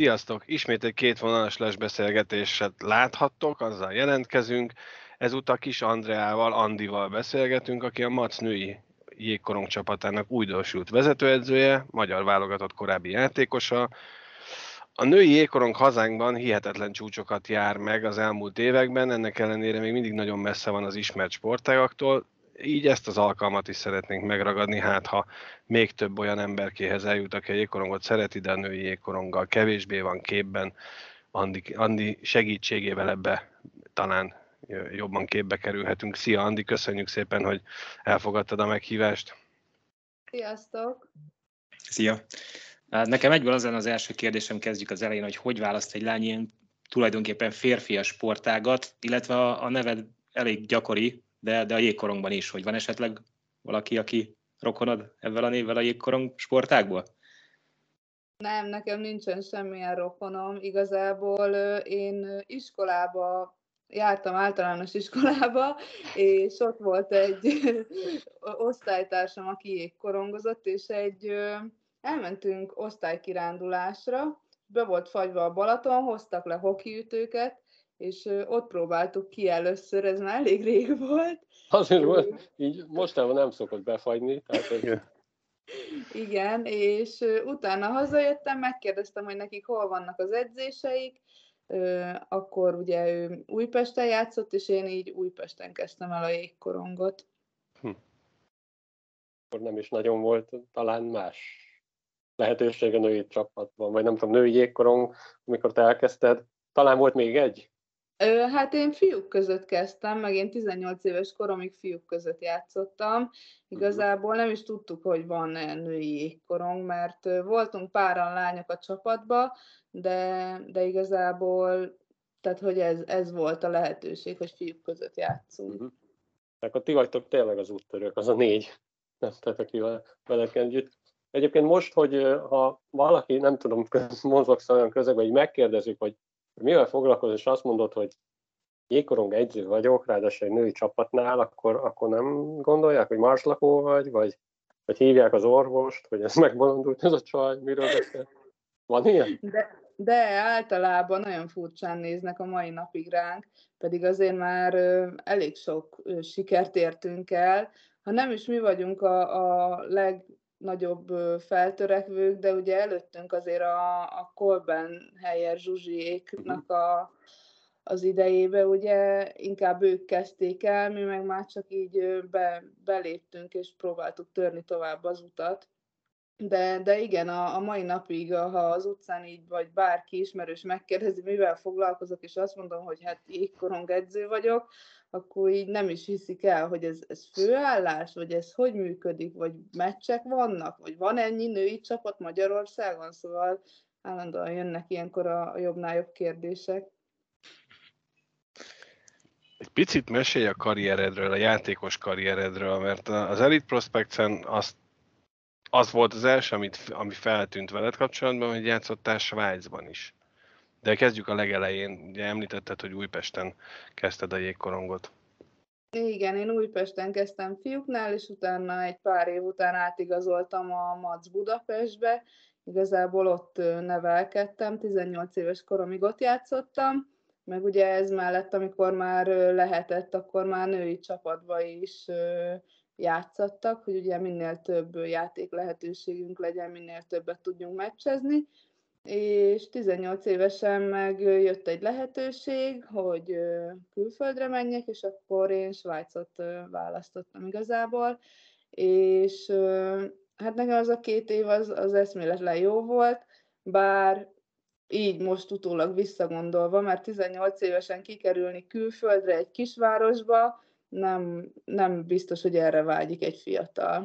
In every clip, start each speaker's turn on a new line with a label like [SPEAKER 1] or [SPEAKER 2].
[SPEAKER 1] Sziasztok! Ismét egy kétvonalas lesbeszélgetéset láthattok, azzal jelentkezünk. Ezúttal Kis Andreával, Andival beszélgetünk, aki a MAC női jégkorong csapatának újdonsült vezetőedzője, magyar válogatott korábbi játékosa. A női jégkorong hazánkban hihetetlen csúcsokat jár meg az elmúlt években, ennek ellenére még mindig nagyon messze van az ismert sportágaktól, így ezt az alkalmat is szeretnénk megragadni, hát ha még több olyan emberkéhez eljut, aki a jégkorongot szereti, de a női jégkoronggal kevésbé van képben. Andi segítségével ebbe talán jobban képbe kerülhetünk. Szia Andi, köszönjük szépen, hogy elfogadtad a meghívást.
[SPEAKER 2] Sziasztok!
[SPEAKER 3] Szia! Nekem egyből az első kérdésem, kezdjük az elején, hogy választ egy lány ilyen tulajdonképpen férfias sportágat, illetve a neved elég gyakori, de a jégkorongban is, hogy van esetleg valaki, aki rokonod ezzel a névvel a jégkorong sportágból?
[SPEAKER 2] Nem, nekem nincsen semmilyen rokonom. Igazából én iskolába jártam, általános iskolába, és ott volt egy osztálytársam, aki jégkorongozott, és elmentünk osztálykirándulásra, be volt fagyva a Balaton, hoztak le hokiütőket, és ott próbáltuk ki először, ez már elég rég volt.
[SPEAKER 4] Azért volt, így mostában nem szokott befagyni. Tehát,
[SPEAKER 2] Igen, és utána hazajöttem, megkérdeztem, hogy nekik hol vannak az edzéseik, akkor ugye ő Újpesten játszott, és én így Újpesten kezdtem el a jégkorongot.
[SPEAKER 4] Akkor nem is nagyon volt talán más lehetőség a női csapatban, vagy nem tudom, női jégkorong, amikor te elkezdted, talán volt még egy?
[SPEAKER 2] Hát én fiúk között kezdtem, meg én 18 éves koromig fiúk között játszottam. Igazából nem is tudtuk, hogy van női jégkorong, mert voltunk páran lányok a csapatba, de igazából, tehát hogy ez volt a lehetőség, hogy fiúk között játszunk.
[SPEAKER 4] Akkor ti vagytok tényleg az úttörők, az a 4, nem tehát akivel veled együtt. Egyébként most, hogy ha valaki, nem tudom, mozogsz olyan közegben, hogy megkérdezik, hogy mivel foglalkozol, és azt mondod, hogy jégkorong edző vagyok, ráadásul egy női csapatnál, akkor nem gondolják, hogy marslakó vagy hívják az orvost, hogy ez megbolondult ez a csaj, miről beszél? Van ilyen?
[SPEAKER 2] De általában nagyon furcsán néznek a mai napig ránk, pedig azért már elég sok sikert értünk el. Ha nem is mi vagyunk a legnagyobb feltörekvők, de ugye előttünk azért a Kolben Helyer Zsuzsiéknak az idejébe, ugye inkább ők kezdték el, mi meg már csak így beléptünk és próbáltuk törni tovább az utat. De igen, a mai napig, ha az utcán így vagy bárki ismerős megkérdezi, mivel foglalkozok, és azt mondom, hogy hát jégkorong edző vagyok, akkor így nem is hiszik el, hogy ez főállás, vagy ez hogy működik, vagy meccsek vannak, vagy van ennyi női csapat Magyarországon, szóval állandóan jönnek ilyenkor a jobbnál jobb kérdések.
[SPEAKER 1] Egy picit mesélj a karrieredről, a játékos karrieredről, mert az Elite Prospects-en az volt az első, ami feltűnt veled kapcsolatban, hogy játszottál Svájcban is. De kezdjük a legelején. Ugye említetted, hogy Újpesten kezdted a jégkorongot.
[SPEAKER 2] Igen, én Újpesten kezdtem fiúknál, és utána egy pár év után átigazoltam a MAC Budapestbe. Igazából ott nevelkedtem, 18 éves koromig ott játszottam, meg ugye ez mellett, amikor már lehetett, akkor már női csapatba is játszottak, hogy ugye minél több játék lehetőségünk legyen, minél többet tudjunk meccsezni. És 18 évesen meg jött egy lehetőség, hogy külföldre menjek, és akkor én Svájcot választottam igazából, és hát nekem az a 2 év az eszméletlen jó volt, bár így most utólag visszagondolva, mert 18 évesen kikerülni külföldre egy kisvárosba, nem biztos, hogy erre vágyik egy fiatal.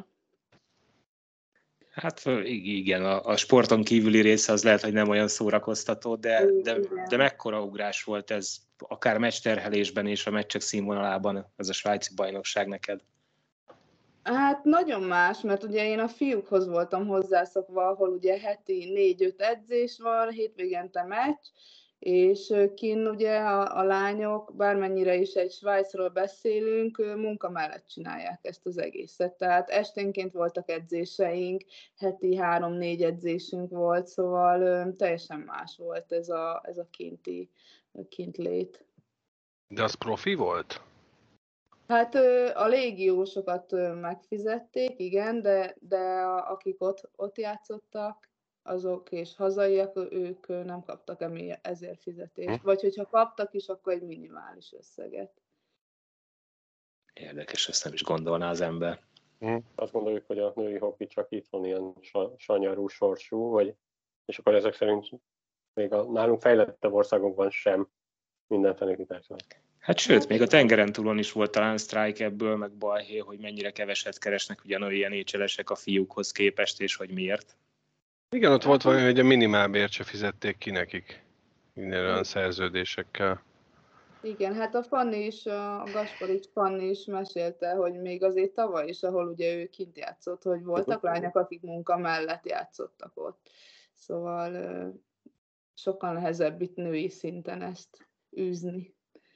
[SPEAKER 3] Hát igen, a sporton kívüli része az lehet, hogy nem olyan szórakoztató, de mekkora ugrás volt ez, akár meccsterhelésben és a meccsek színvonalában, ez a svájci bajnokság neked?
[SPEAKER 2] Hát nagyon más, mert ugye én a fiúkhoz voltam hozzászokva, ahol ugye heti 4-5 edzés van, hétvégente meccs, És kinn ugye a lányok, bármennyire is egy Svájcról beszélünk, munka mellett csinálják ezt az egészet. Tehát esténként voltak edzéseink, heti 3-4 edzésünk volt, szóval teljesen más volt ez a kintlét.
[SPEAKER 1] De az profi volt?
[SPEAKER 2] Hát a légiósokat megfizették, igen, de akik ott játszottak, azok és hazaiak, ők nem kaptak ezért fizetést. Vagy hogyha kaptak is, akkor egy minimális összeget.
[SPEAKER 3] Érdekes, ezt nem is gondolná az ember.
[SPEAKER 4] Azt gondoljuk, hogy a női hoki csak itt van ilyen sanyarú sorsú, és akkor ezek szerint még a nálunk fejlettebb országokban sem mindenfelé kitársadalmat.
[SPEAKER 3] Hát sőt, még a tengeren túlon is volt talán sztrájk ebből, meg balhé, hogy mennyire keveset keresnek ugye a női NHL-esek a fiúkhoz képest, és hogy miért.
[SPEAKER 1] Igen, ott volt valami, hogy a minimálbért se fizették ki nekik minden olyan szerződésekkel.
[SPEAKER 2] Igen, hát a Gasparics Fanni is mesélte, hogy még azért tavaly is, ahol ugye ő kint játszott, hogy voltak lányok, akik munka mellett játszottak ott. Szóval sokkal nehezebb itt női szinten ezt űzni.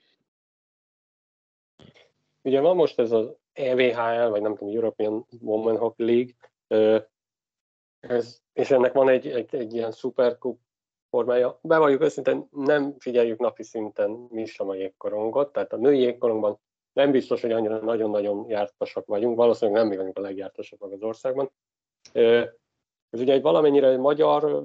[SPEAKER 4] Ugye van most ez az EWHL, vagy nem tudom, European Women Hockey League, és ennek van egy ilyen szuperkup formája. Bevalljuk őszintén, nem figyeljük napi szinten mi sem a jégkorongot, tehát a női jégkorongban nem biztos, hogy annyira nagyon-nagyon jártasak vagyunk, valószínűleg nem mi vagyunk a legjártasabbak az országban. Ez ugye egy valamennyire magyar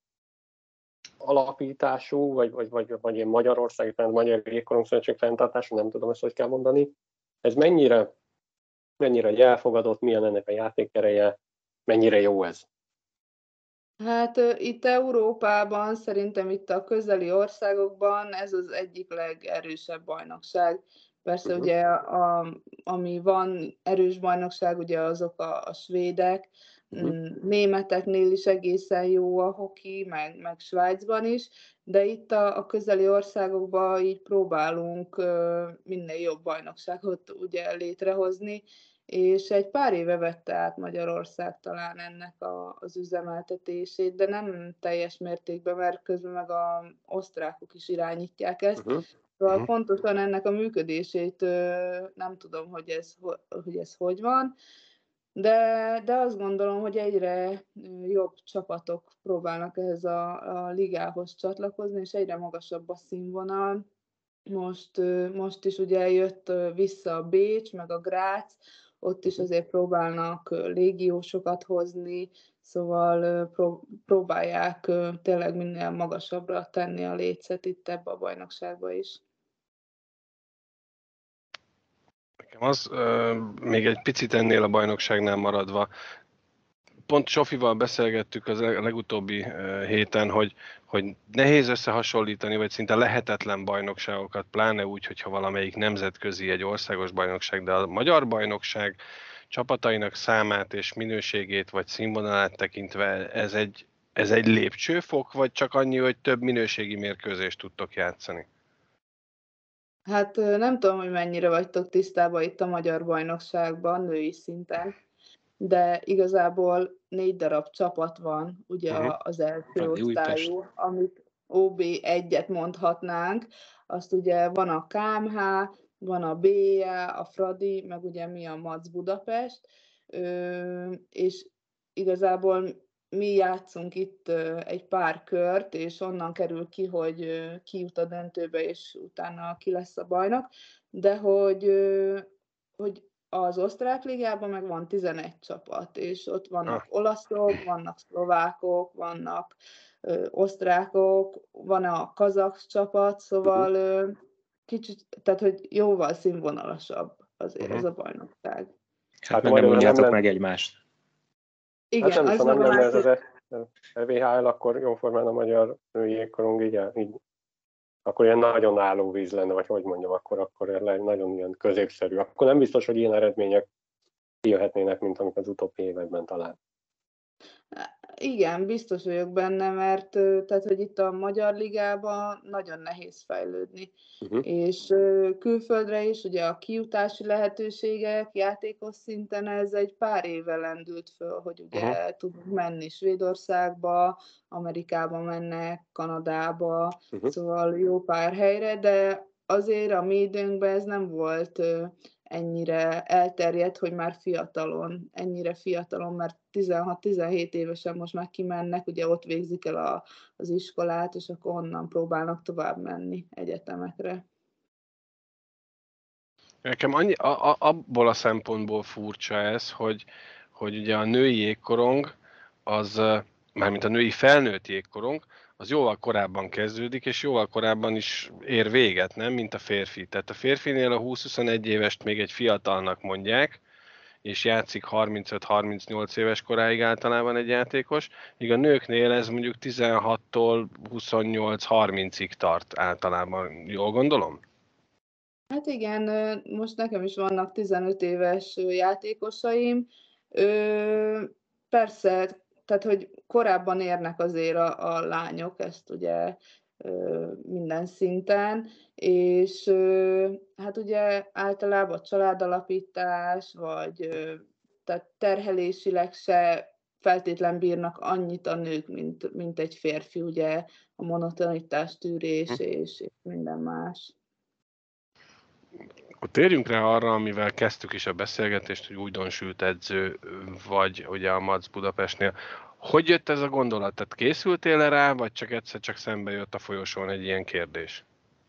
[SPEAKER 4] alapítású, vagy ilyen Magyarországi, Magyar Jégkorongszövetség fenntartású, nem tudom ezt, hogy kell mondani. Ez mennyire elfogadott, milyen ennek a játékereje, mennyire jó ez?
[SPEAKER 2] Hát itt Európában, szerintem itt a közeli országokban ez az egyik legerősebb bajnokság. Persze ugye ami van erős bajnokság, ugye azok a svédek, németeknél is egészen jó a hoki, meg Svájcban is, de itt a közeli országokban így próbálunk minél jobb bajnokságot ugye létrehozni, és egy pár éve vette át Magyarország talán ennek az üzemeltetését, de nem teljes mértékben, mert közben meg az osztrákok is irányítják ezt. Szóval pontosan ennek a működését nem tudom, hogy ez hogy van, de azt gondolom, hogy egyre jobb csapatok próbálnak ehhez a ligához csatlakozni, és egyre magasabb a színvonal. Most is ugye jött vissza a Bécs, meg a Grác, ott is azért próbálnak légiósokat hozni, szóval próbálják tényleg minél magasabbra tenni a lécet itt ebbe a bajnokságba is.
[SPEAKER 1] Nekem az még egy picit ennél a bajnokságnál maradva, pont Sofival beszélgettük az legutóbbi héten, hogy nehéz összehasonlítani, vagy szinte lehetetlen bajnokságokat, pláne úgy, hogyha valamelyik nemzetközi, egy országos bajnokság, de a magyar bajnokság csapatainak számát és minőségét, vagy színvonalát tekintve ez egy lépcsőfok, vagy csak annyi, hogy több minőségi mérkőzést tudtok játszani?
[SPEAKER 2] Hát nem tudom, hogy mennyire vagytok tisztában itt a magyar bajnokságban, női szinten, de igazából 4 darab csapat van, ugye az első osztályú, amit OB1-et mondhatnánk, azt ugye van a KMH, van a BE, a Fradi, meg ugye mi a Mac Budapest, és igazából mi játszunk itt egy pár kört, és onnan kerül ki, hogy ki jut a döntőbe, és utána ki lesz a bajnok, de hogy az osztrák ligában meg van 11 csapat, és ott vannak olaszok, vannak szlovákok, vannak osztrákok, van a kazakh csapat, szóval kicsit, tehát hogy jóval színvonalasabb azért ez a bajnokság.
[SPEAKER 3] Hát meg nem mondjátok meg egymást.
[SPEAKER 2] Igen,
[SPEAKER 4] hát nem is, ha nem lenne ez az EWHL, akkor jóformán a magyar női jégkorong így akkor ilyen nagyon álló víz lenne, vagy hogy mondjam, akkor nagyon ilyen középszerű. Akkor nem biztos, hogy ilyen eredmények kijöhetnének, mint amik az utóbbi években talán.
[SPEAKER 2] Igen, biztos vagyok benne, mert tehát, hogy itt a Magyar Ligában nagyon nehéz fejlődni.
[SPEAKER 4] Uh-huh.
[SPEAKER 2] És külföldre is ugye a kijutási lehetőségek játékos szinten ez egy pár éve lendült föl, hogy ugye tudunk menni Svédországba, Amerikába mennek, Kanadába, szóval jó pár helyre, de azért a mi időnkben ez nem volt ennyire elterjedt, hogy már ennyire fiatalon, mert 16-17 évesen most már kimennek, ugye ott végzik el az iskolát, és akkor onnan próbálnak tovább menni egyetemekre.
[SPEAKER 1] Nekem abból a szempontból furcsa ez, hogy ugye a női jégkorong, az, mármint a női felnőtt jégkorong, az jóval korábban kezdődik, és jóval korábban is ér véget, nem, mint a férfi. Tehát a férfinél a 20-21 évest még egy fiatalnak mondják, és játszik 35-38 éves koráig általában egy játékos, míg a nőknél ez mondjuk 16-tól 28-30-ig tart általában. Jól gondolom?
[SPEAKER 2] Hát igen, most nekem is vannak 15 éves játékosaim. Persze, tehát hogy korábban érnek azért a lányok, ezt ugye minden szinten, és hát ugye általában családalapítás, vagy tehát terhelésileg se feltétlen bírnak annyit a nők, mint egy férfi, ugye a monotonitás tűrés és minden más.
[SPEAKER 1] Akkor térjünk rá arra, amivel kezdtük is a beszélgetést, hogy újdonsült edző vagy ugye a MAC Budapestnél. Hogy jött ez a gondolat? Tehát készültél rá, vagy csak egyszer csak szembe jött a folyosón egy ilyen kérdés?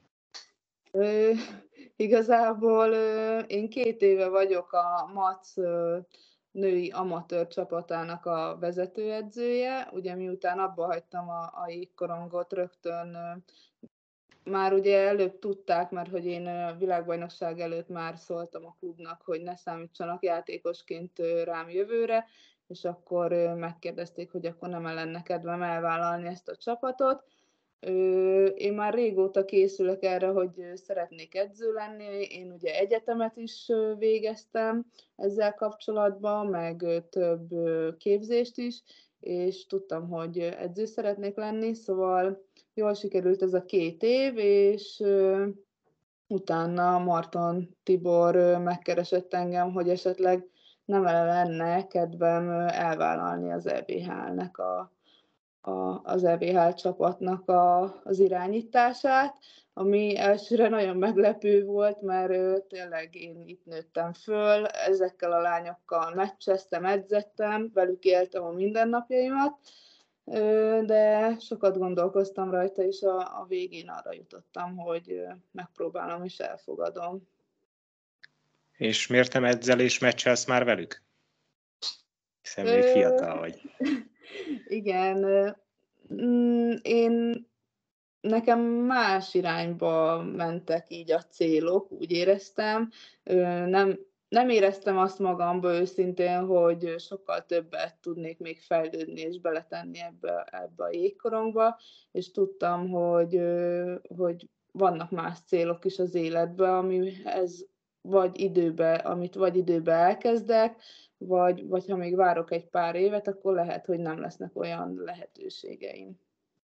[SPEAKER 2] Igazából én 2 éve vagyok a MAC női amatőr csapatának a vezetőedzője. Ugye miután abba hagytam a jégkorongot, rögtön már ugye előbb tudták, mert hogy én világbajnokság előtt már szóltam a klubnak, hogy ne számítsanak játékosként rám jövőre, és akkor megkérdezték, hogy akkor nem lenne kedvem elvállalni ezt a csapatot. Én már régóta készülök erre, hogy szeretnék edző lenni. Én ugye egyetemet is végeztem ezzel kapcsolatban, meg több képzést is, és tudtam, hogy edző szeretnék lenni, szóval jól sikerült ez a 2 év, és utána Marton Tibor megkeresett engem, hogy esetleg nem lenne kedvem elvállalni az EBHL-nek az EBHL csapatnak az irányítását, ami elsőre nagyon meglepő volt, mert tényleg én itt nőttem föl, ezekkel a lányokkal meccseztem, edzettem, velük éltem a mindennapjaimat, de sokat gondolkoztam rajta, és a végén arra jutottam, hogy megpróbálom és elfogadom.
[SPEAKER 3] És miért nem edzel és meccselsz már velük? Hiszen még fiatal vagy.
[SPEAKER 2] Igen, nekem más irányba mentek így a célok, úgy éreztem. Nem éreztem azt magamba őszintén, hogy sokkal többet tudnék még fejlődni és beletenni ebbe a jégkorongba, és tudtam, hogy vannak más célok is az életben, amit vagy időbe elkezdek, vagy ha még várok egy pár évet, akkor lehet, hogy nem lesznek olyan lehetőségeim.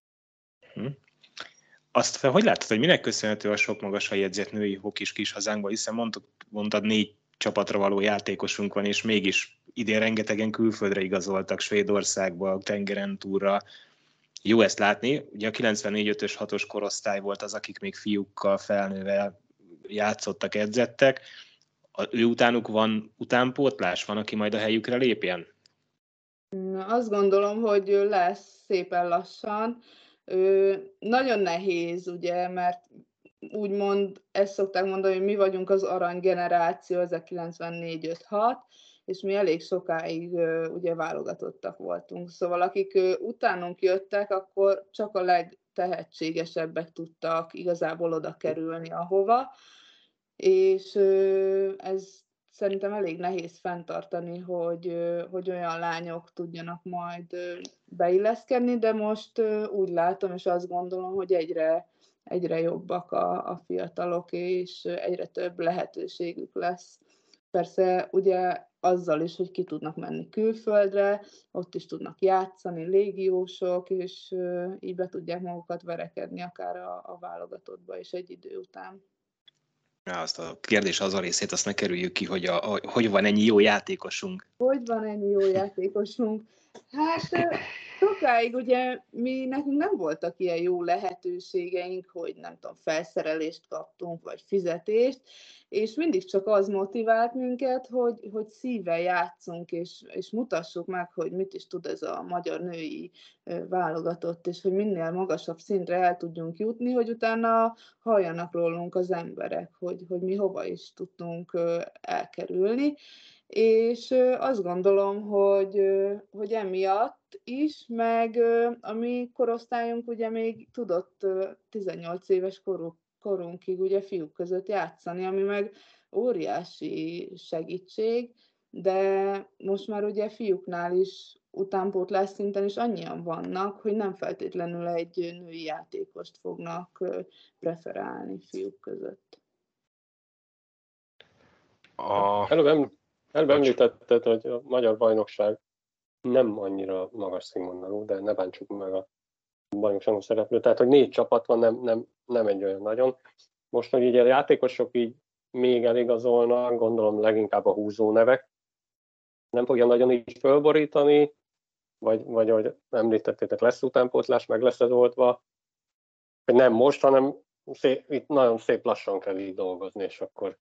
[SPEAKER 3] Azt hogy látod, hogy minek köszönhető a sok magasan jegyzett női hokis kis hazánkban, hiszen mondtad 4 csapatra való játékosunk van, és mégis idén rengetegen külföldre igazoltak, Svédországba, tengeren túlra. Jó ezt látni. Ugye a 94-5-ös 6-os korosztály volt az, akik még fiúkkal felnővel játszottak, edzettek. Ő utánuk van utánpótlás? Van, aki majd a helyükre lépjen?
[SPEAKER 2] Azt gondolom, hogy lesz szépen lassan. Nagyon nehéz, ugye, mert úgymond ezt szokták mondani, hogy mi vagyunk az aranygeneráció, ez a 94-5-6, és mi elég sokáig ugye válogatottak voltunk. Szóval akik utánunk jöttek, akkor csak a legtehetségesebbek tudtak igazából oda kerülni ahova, és ez szerintem elég nehéz fenntartani, hogy olyan lányok tudjanak majd beilleszkedni, de most úgy látom, és azt gondolom, hogy egyre jobbak a fiatalok, és egyre több lehetőségük lesz persze ugye azzal is, hogy ki tudnak menni külföldre, ott is tudnak játszani légiósok, és így be tudják magukat verekedni akár a válogatottba is egy idő után.
[SPEAKER 3] Ja, azt a kérdés az a részét, azt ne kerüljük ki, hogy van ennyi jó játékosunk.
[SPEAKER 2] Hogy van ennyi jó játékosunk? Hát sokáig ugye nekünk nem voltak ilyen jó lehetőségeink, hogy nem tudom, felszerelést kaptunk, vagy fizetést, és mindig csak az motivált minket, hogy szívvel játszunk, és mutassuk meg, hogy mit is tud ez a magyar női válogatott, és hogy minél magasabb szintre el tudjunk jutni, hogy utána halljanak rólunk az emberek, hogy mi hova is tudtunk elkerülni. És azt gondolom, hogy emiatt is, meg a mi korosztályunk ugye még tudott 18 éves korunkig ugye fiúk között játszani, ami meg óriási segítség, de most már ugye fiúknál is utánpótlás szinten is annyian vannak, hogy nem feltétlenül egy női játékost fognak preferálni fiúk között.
[SPEAKER 4] Előbb említetted, hogy a magyar bajnokság nem annyira magas színvonalú, de ne bántsuk meg a bajnokságon szereplő. Tehát, hogy 4 csapat van, nem egy olyan nagyon. Most, hogy így a játékosok így még eligazolnak, gondolom leginkább a húzó nevek. Nem fogja nagyon így fölborítani, vagy ahogy említettétek, lesz utánpótlás, meg lesz ez oldva. Hogy nem most, hanem itt nagyon szép lassan kell így dolgozni, és akkor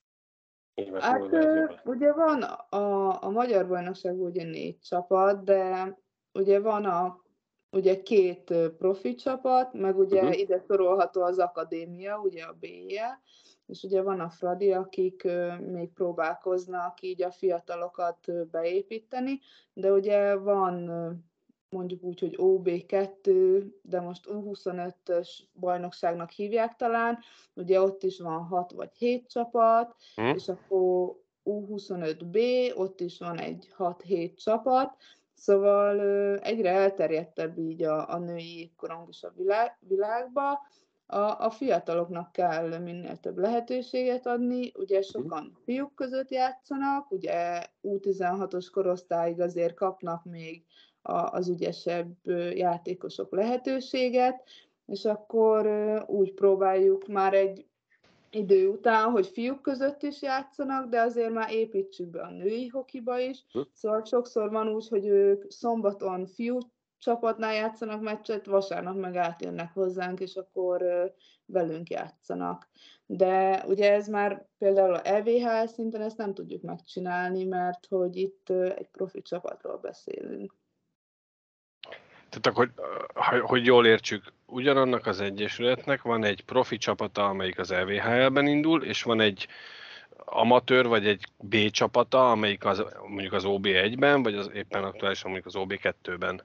[SPEAKER 2] hát ugye van a magyar bajnokságban ugye 4 csapat, de ugye van ugye 2 profi csapat, meg ugye ide sorolható az akadémia, ugye a B-je, és ugye van a Fradi, akik még próbálkoznak így a fiatalokat beépíteni, de ugye van mondjuk úgy, hogy OB2, de most U25-ös bajnokságnak hívják talán, ugye ott is van 6 vagy 7 csapat, és akkor U25B, ott is van egy 6-7 csapat, szóval egyre elterjedtebb így a női jégkorong is a világba. A fiataloknak kell minél több lehetőséget adni, ugye sokan fiúk között játszanak, ugye U16-os korosztályig azért kapnak még az ügyesebb játékosok lehetőséget, és akkor úgy próbáljuk már egy idő után, hogy fiúk között is játszanak, de azért már építsük be a női hokiba is. Szóval sokszor van úgy, hogy ők szombaton fiú csapatnál játszanak meccset, vasárnap meg átjönnek hozzánk, és akkor velünk játszanak. De ugye ez már például a EVHL szinten ezt nem tudjuk megcsinálni, mert hogy itt egy profi csapatról beszélünk.
[SPEAKER 1] Tehát akkor, hogy jól értsük, ugyanannak az egyesületnek van egy profi csapata, amelyik az EVHL-ben indul, és van egy amatőr, vagy egy B csapata, amelyik mondjuk az OB1-ben, vagy az éppen aktuálisan mondjuk az OB2-ben.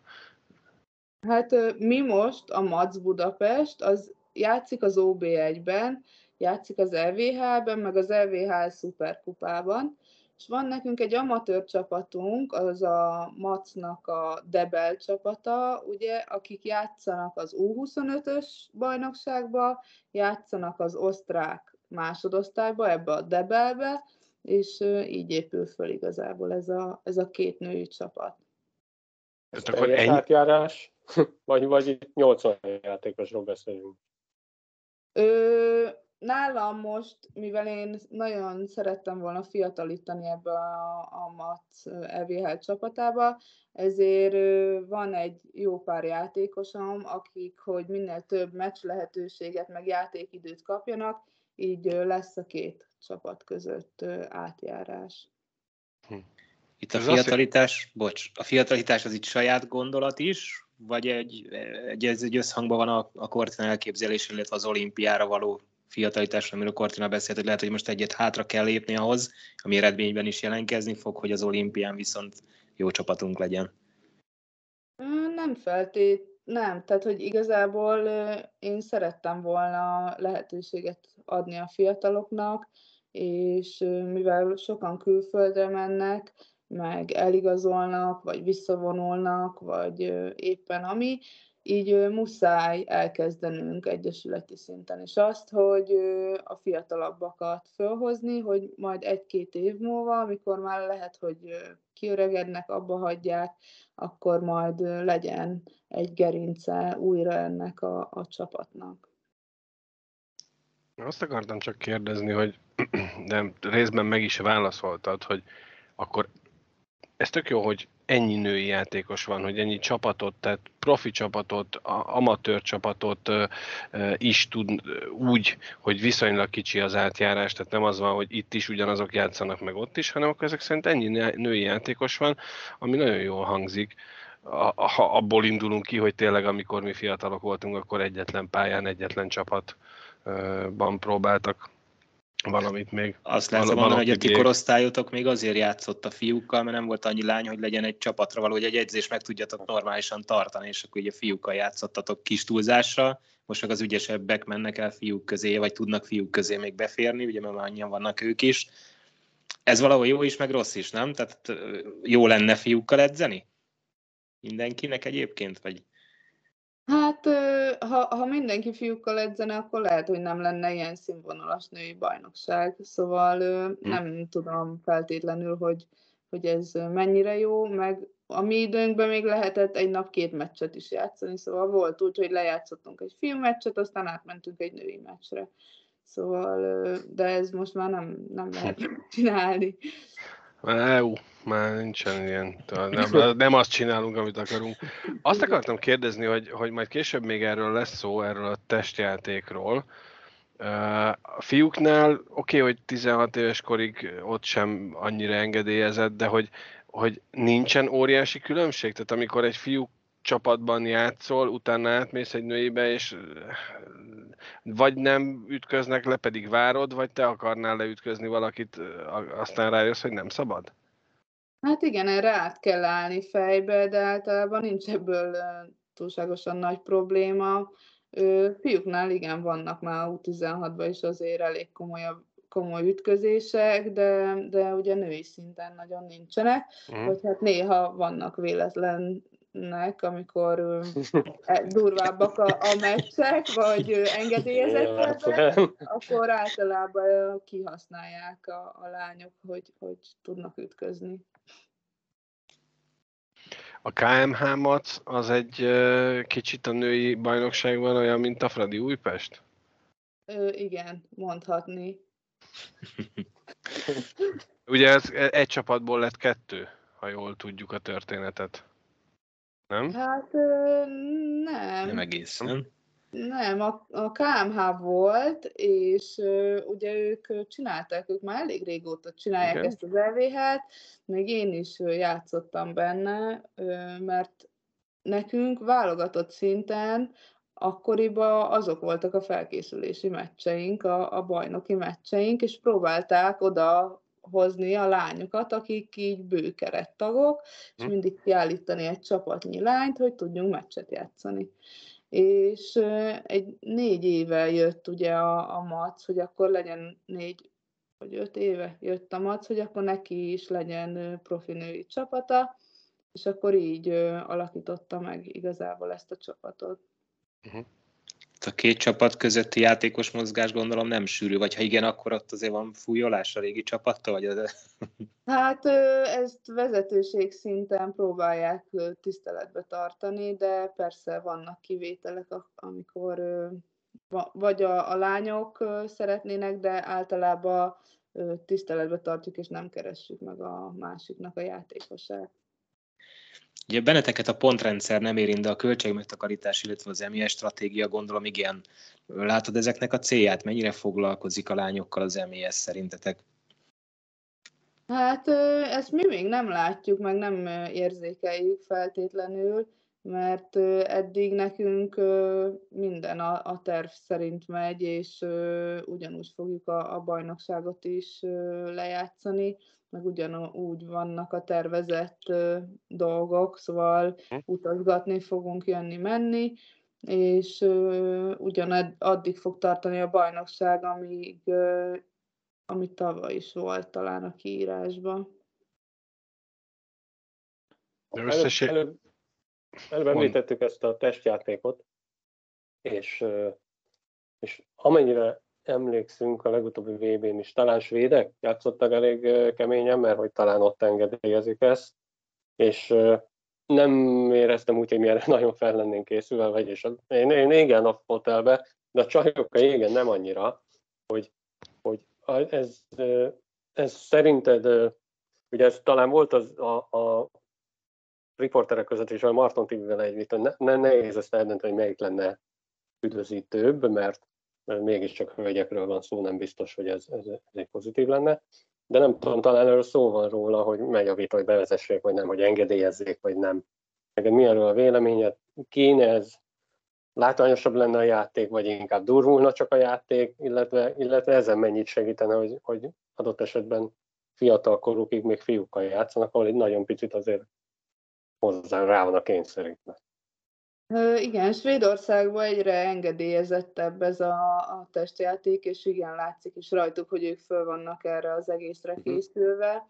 [SPEAKER 2] Hát mi most, a MAC Budapest, az játszik az OB1-ben, játszik az EVHL-ben, meg az EVHL szuperkupában, és van nekünk egy amatőr csapatunk, az a MAC-nak a Debel csapata, ugye, akik játszanak az U25-ös bajnokságba, játszanak az osztrák másodosztályba, ebbe a Debelbe, és így épül föl igazából ez a 2 női csapat.
[SPEAKER 4] Ez teljes átjárás, vagy itt 80 játékosról beszélünk?
[SPEAKER 2] Nálam most, mivel én nagyon szerettem volna fiatalítani ebbe a MAC EVHL csapatába, ezért van egy jó pár játékosom, akik, hogy minél több meccs lehetőséget, meg játékidőt kapjanak, így lesz a 2 csapat között átjárás.
[SPEAKER 3] Itt a fiatalitás az itt saját gondolat is, vagy egy összhangban van a Cortina elképzelése, illetve az olimpiára való fiatalitásra, amiről Cortina beszélt, hogy lehet, hogy most egyet hátra kell lépni ahhoz, ami eredményben is jelentkezni fog, hogy az olimpián viszont jó csapatunk legyen.
[SPEAKER 2] Nem, tehát hogy igazából én szerettem volna lehetőséget adni a fiataloknak, és mivel sokan külföldre mennek, meg eligazolnak, vagy visszavonulnak, vagy éppen ami, így muszáj elkezdenünk egyesületi szinten is azt, hogy a fiatalabbakat fölhozni, hogy majd 1-2 év múlva, amikor már lehet, hogy kiöregednek, abba hagyják, akkor majd legyen egy gerince újra ennek a csapatnak.
[SPEAKER 1] Azt akartam csak kérdezni, hogy de részben meg is válaszoltad, hogy akkor ez tök jó, hogy ennyi női játékos van, hogy ennyi csapatot, tehát profi csapatot, amatőr csapatot is tud úgy, hogy viszonylag kicsi az átjárás, tehát nem az van, hogy itt is ugyanazok játszanak meg ott is, hanem akkor ezek szerint ennyi női játékos van, ami nagyon jól hangzik. Ha abból indulunk ki, hogy tényleg amikor mi fiatalok voltunk, akkor egyetlen pályán, egyetlen csapatban próbáltak valamit még.
[SPEAKER 3] Azt lehet mondani, hogy a ti korosztályotok még azért játszott a fiúkkal, mert nem volt annyi lány, hogy legyen egy csapatra való, hogy egy edzést meg tudjatok normálisan tartani, és akkor ugye fiúkkal játszottatok kis túlzásra, most meg az ügyesebbek mennek el fiúk közé, vagy tudnak fiúk közé még beférni, ugye mert már annyian vannak ők is. Ez valahol jó is, meg rossz is, nem? Tehát jó lenne fiúkkal edzeni? Mindenkinek egyébként, vagy?
[SPEAKER 2] Hát, ha mindenki fiúkkal edzene, akkor lehet, hogy nem lenne ilyen színvonalas női bajnokság. Szóval nem tudom feltétlenül, hogy ez mennyire jó, meg a mi időnkben még lehetett egy nap 2 meccset is játszani, szóval volt úgy, hogy lejátszottunk egy fiú meccset, aztán átmentünk egy női meccsre. Szóval, de ez most már nem lehet csinálni.
[SPEAKER 1] Már nincsen ilyen, nem azt csinálunk, amit akarunk. Azt akartam kérdezni, hogy majd később még erről lesz szó, erről a testjátékról. A fiúknál oké, hogy 16 éves korig ott sem annyira engedélyezett, de hogy nincsen óriási különbség? Tehát amikor egy fiú csapatban játszol, utána átmész egy nőibe, és vagy nem ütköznek le, pedig várod, vagy te akarnál leütközni valakit, aztán rájössz, hogy nem szabad?
[SPEAKER 2] Hát igen, erre át kell állni fejbe, de általában nincs ebből túlságosan nagy probléma. Fiúknál igen, vannak már U16-ban is azért elég komoly ütközések, de ugye női szinten nagyon nincsenek, vagy hát néha vannak véletlenek, amikor durvábbak a meccsek, vagy engedélyezettebbek, akkor általában kihasználják a lányok, hogy tudnak ütközni.
[SPEAKER 1] A KMH Mac az egy kicsit a női bajnokságban olyan, mint a Fradi Újpest?
[SPEAKER 2] Igen, mondhatni.
[SPEAKER 1] Ugye ez egy csapatból lett 2, ha jól tudjuk a történetet. Nem?
[SPEAKER 2] Hát nem.
[SPEAKER 3] Nem egészen.
[SPEAKER 2] Nem, a KMH volt, és ugye ők csinálták, ők már elég régóta csinálják
[SPEAKER 1] Igen.
[SPEAKER 2] ezt az EVH-t, még én is játszottam benne, mert nekünk válogatott szinten akkoriban azok voltak a felkészülési meccseink, a bajnoki meccseink, és próbálták oda hozni a lányokat, akik így bőkerettagok, és mindig kiállítani egy csapatnyi lányt, hogy tudjunk meccset játszani. És egy 4 éve jött ugye a Mac, hogy akkor legyen 4 vagy 5 éve jött a Mac, hogy akkor neki is legyen profi női csapata, és akkor így alakította meg igazából ezt a csapatot.
[SPEAKER 3] A 2 csapat közötti játékos mozgás gondolom nem sűrű, vagy ha igen, akkor ott azért van fújolás a régi csapattól? Vagy
[SPEAKER 2] Hát ezt vezetőség szinten próbálják tiszteletbe tartani, de persze vannak kivételek, amikor vagy a lányok szeretnének, de általában tiszteletbe tartjuk, és nem keressük meg a másiknak a játékosát.
[SPEAKER 3] Ugye benneteket a pontrendszer nem érint, de a költségmegtakarítás, illetve az MES stratégia gondolom igen. Látod ezeknek a célját? Mennyire foglalkozik a lányokkal az MES szerintetek?
[SPEAKER 2] Hát ezt mi még nem látjuk, meg nem érzékeljük feltétlenül, mert eddig nekünk minden a terv szerint megy, és ugyanúgy fogjuk a bajnokságot is lejátszani, meg ugyanúgy vannak a tervezett dolgok, szóval utazgatni fogunk, jönni-menni, és addig fog tartani a bajnokság, ami tavaly is volt talán a kiírásban.
[SPEAKER 4] Előbb említettük ezt a testjátékot, és amennyire emlékszünk, a legutóbbi VB-n is talán svédek játszottak elég keményen, mert hogy talán ott engedélyezik ezt, és nem éreztem úgy, hogy mi erre nagyon fel lennénk készülve, vagyis én igen a fotelbe, de a csajokkal igen nem annyira, hogy ez szerinted, ugye ez talán volt a riporterek között is, a Marton TV-vel egy vita, nehéz ezt eldönteni, hogy melyik lenne üdvözítőbb, mert mégiscsak hölgyekről van szó, nem biztos, hogy ez egy pozitív lenne. De nem tudom, talán erről szó van róla, hogy megy a vita, hogy bevezessék, vagy nem, hogy engedélyezzék, vagy nem. Neked mi erről a véleményed? Kéne ez látványosabb lenne a játék, vagy inkább durvulna csak a játék, illetve ezen mennyit segítene, hogy adott esetben fiatal korukig még fiúkkal játszanak, ahol egy nagyon picit azért hozzá rá van a kényszerítve.
[SPEAKER 2] Igen, Svédországban egyre engedélyezettebb ez a testjáték, és igen, látszik is rajtuk, hogy ők föl vannak erre az egészre készülve.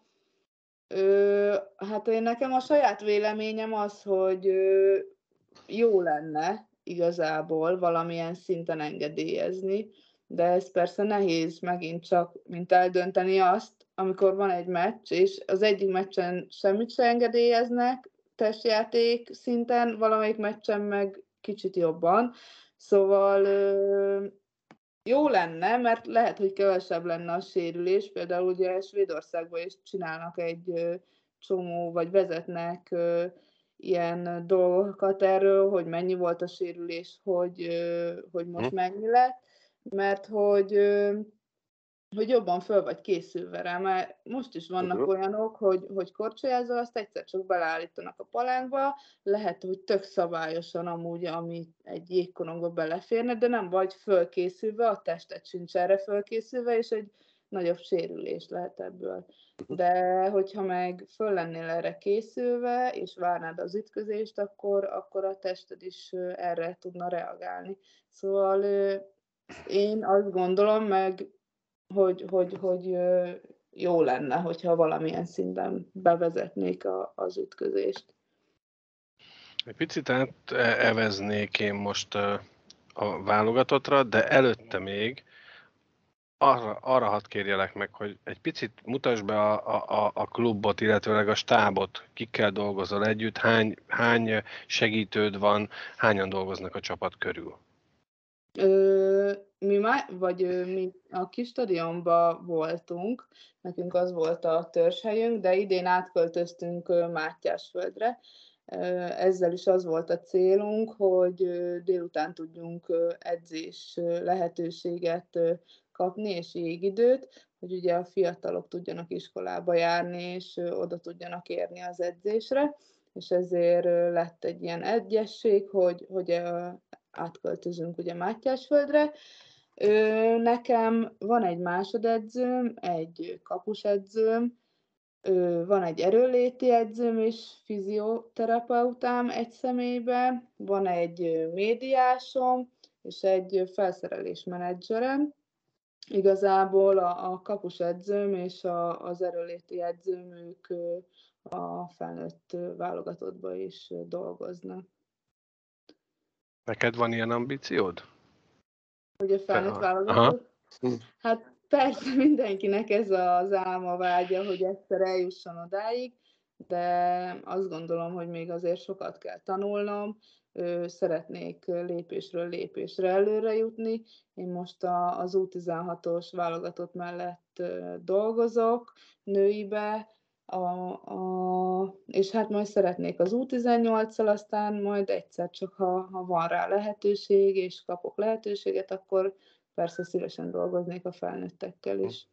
[SPEAKER 2] Hát nekem a saját véleményem az, hogy jó lenne igazából valamilyen szinten engedélyezni, de ez persze nehéz megint csak, mint eldönteni azt, amikor van egy meccs, és az egyik meccsen semmit se engedélyeznek testjáték szinten, valamelyik meccsen meg kicsit jobban. Szóval jó lenne, mert lehet, hogy kevesebb lenne a sérülés. Például ugye Svédországban is csinálnak egy csomó, vagy vezetnek ilyen dolgokat erről, hogy mennyi volt a sérülés, hogy most mennyi lett, mert hogy jobban föl vagy készülve rá, mert most is vannak olyanok, hogy korcsolyázol, azt egyszer csak beleállítanak a palánkba, lehet, hogy tök szabályosan amúgy, ami egy jégkorongba beleférne, de nem vagy fölkészülve, a tested sincs erre fölkészülve, és egy nagyobb sérülés lehet ebből. De hogyha meg föl lennél erre készülve, és várnád az ütközést, akkor a tested is erre tudna reagálni. Szóval én azt gondolom, meg hogy jó lenne, hogyha valamilyen szinten bevezetnék az ütközést.
[SPEAKER 1] Egy picit áteveznék én most a válogatottra, de előtte még arra hadd kérjelek meg, hogy egy picit mutasd be a klubot, illetőleg a stábot, kikkel dolgozol együtt, hány segítőd van, hányan dolgoznak a csapat körül?
[SPEAKER 2] Mi a kis stadionban voltunk, nekünk az volt a törzshelyünk, de idén átköltöztünk Mátyásföldre. Ezzel is az volt a célunk, hogy délután tudjunk edzés lehetőséget kapni, és jégidőt, hogy ugye a fiatalok tudjanak iskolába járni, és oda tudjanak érni az edzésre, és ezért lett egy ilyen egyesség, hogy átköltözünk ugye Mátyásföldre. Nekem van egy másodedzőm, egy kapusedzőm, van egy erőnléti edzőm és fizioterapeutám egy személyben, van egy médiásom és egy felszerelésmenedzserem. Igazából a kapusedzőm és az erőnléti edzőm, ők a felnőtt válogatottban is dolgoznak.
[SPEAKER 1] Neked van ilyen ambíciód?
[SPEAKER 2] Hogy a felnőtt válogatott? Hát persze mindenkinek ez az álma vágya, hogy egyszer eljusson odáig, de azt gondolom, hogy még azért sokat kell tanulnom, szeretnék lépésről lépésre előre jutni. Én most az U16-os válogatott mellett dolgozok nőibe, és hát majd szeretnék az U18-szal, aztán majd egyszer csak, ha van rá lehetőség, és kapok lehetőséget, akkor persze szívesen dolgoznék a felnőttekkel is.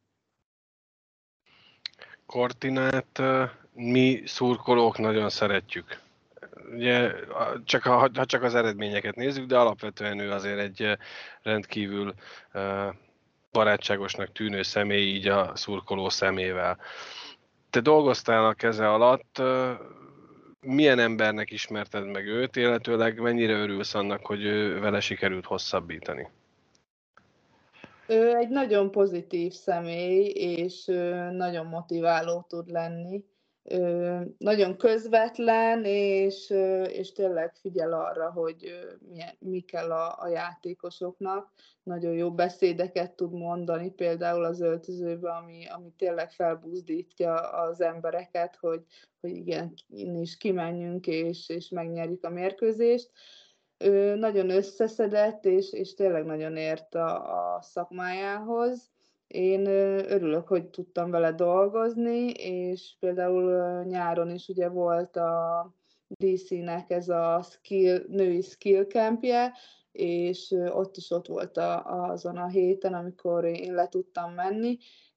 [SPEAKER 1] Cortinát mi szurkolók nagyon szeretjük. Ugye, ha csak az eredményeket nézzük, de alapvetően ő azért egy rendkívül barátságosnak tűnő személy így a szurkoló szemével. Te dolgoztál a keze alatt, milyen embernek ismerted meg őt, illetőleg mennyire örülsz annak, hogy vele sikerült hosszabbítani?
[SPEAKER 2] Ő egy nagyon pozitív személy, és nagyon motiváló tud lenni. nagyon közvetlen, és tényleg figyel arra, hogy mi kell a játékosoknak. Nagyon jó beszédeket tud mondani, például az öltözőben, ami tényleg felbuzdítja az embereket, hogy igen, is kimenjünk, és megnyerjük a mérkőzést. Nagyon összeszedett, és tényleg nagyon ért a szakmájához. Én örülök, hogy tudtam vele dolgozni, és például nyáron is ugye volt a DC-nek ez a női skill campje, és ott volt azon a héten, amikor én le tudtam menni,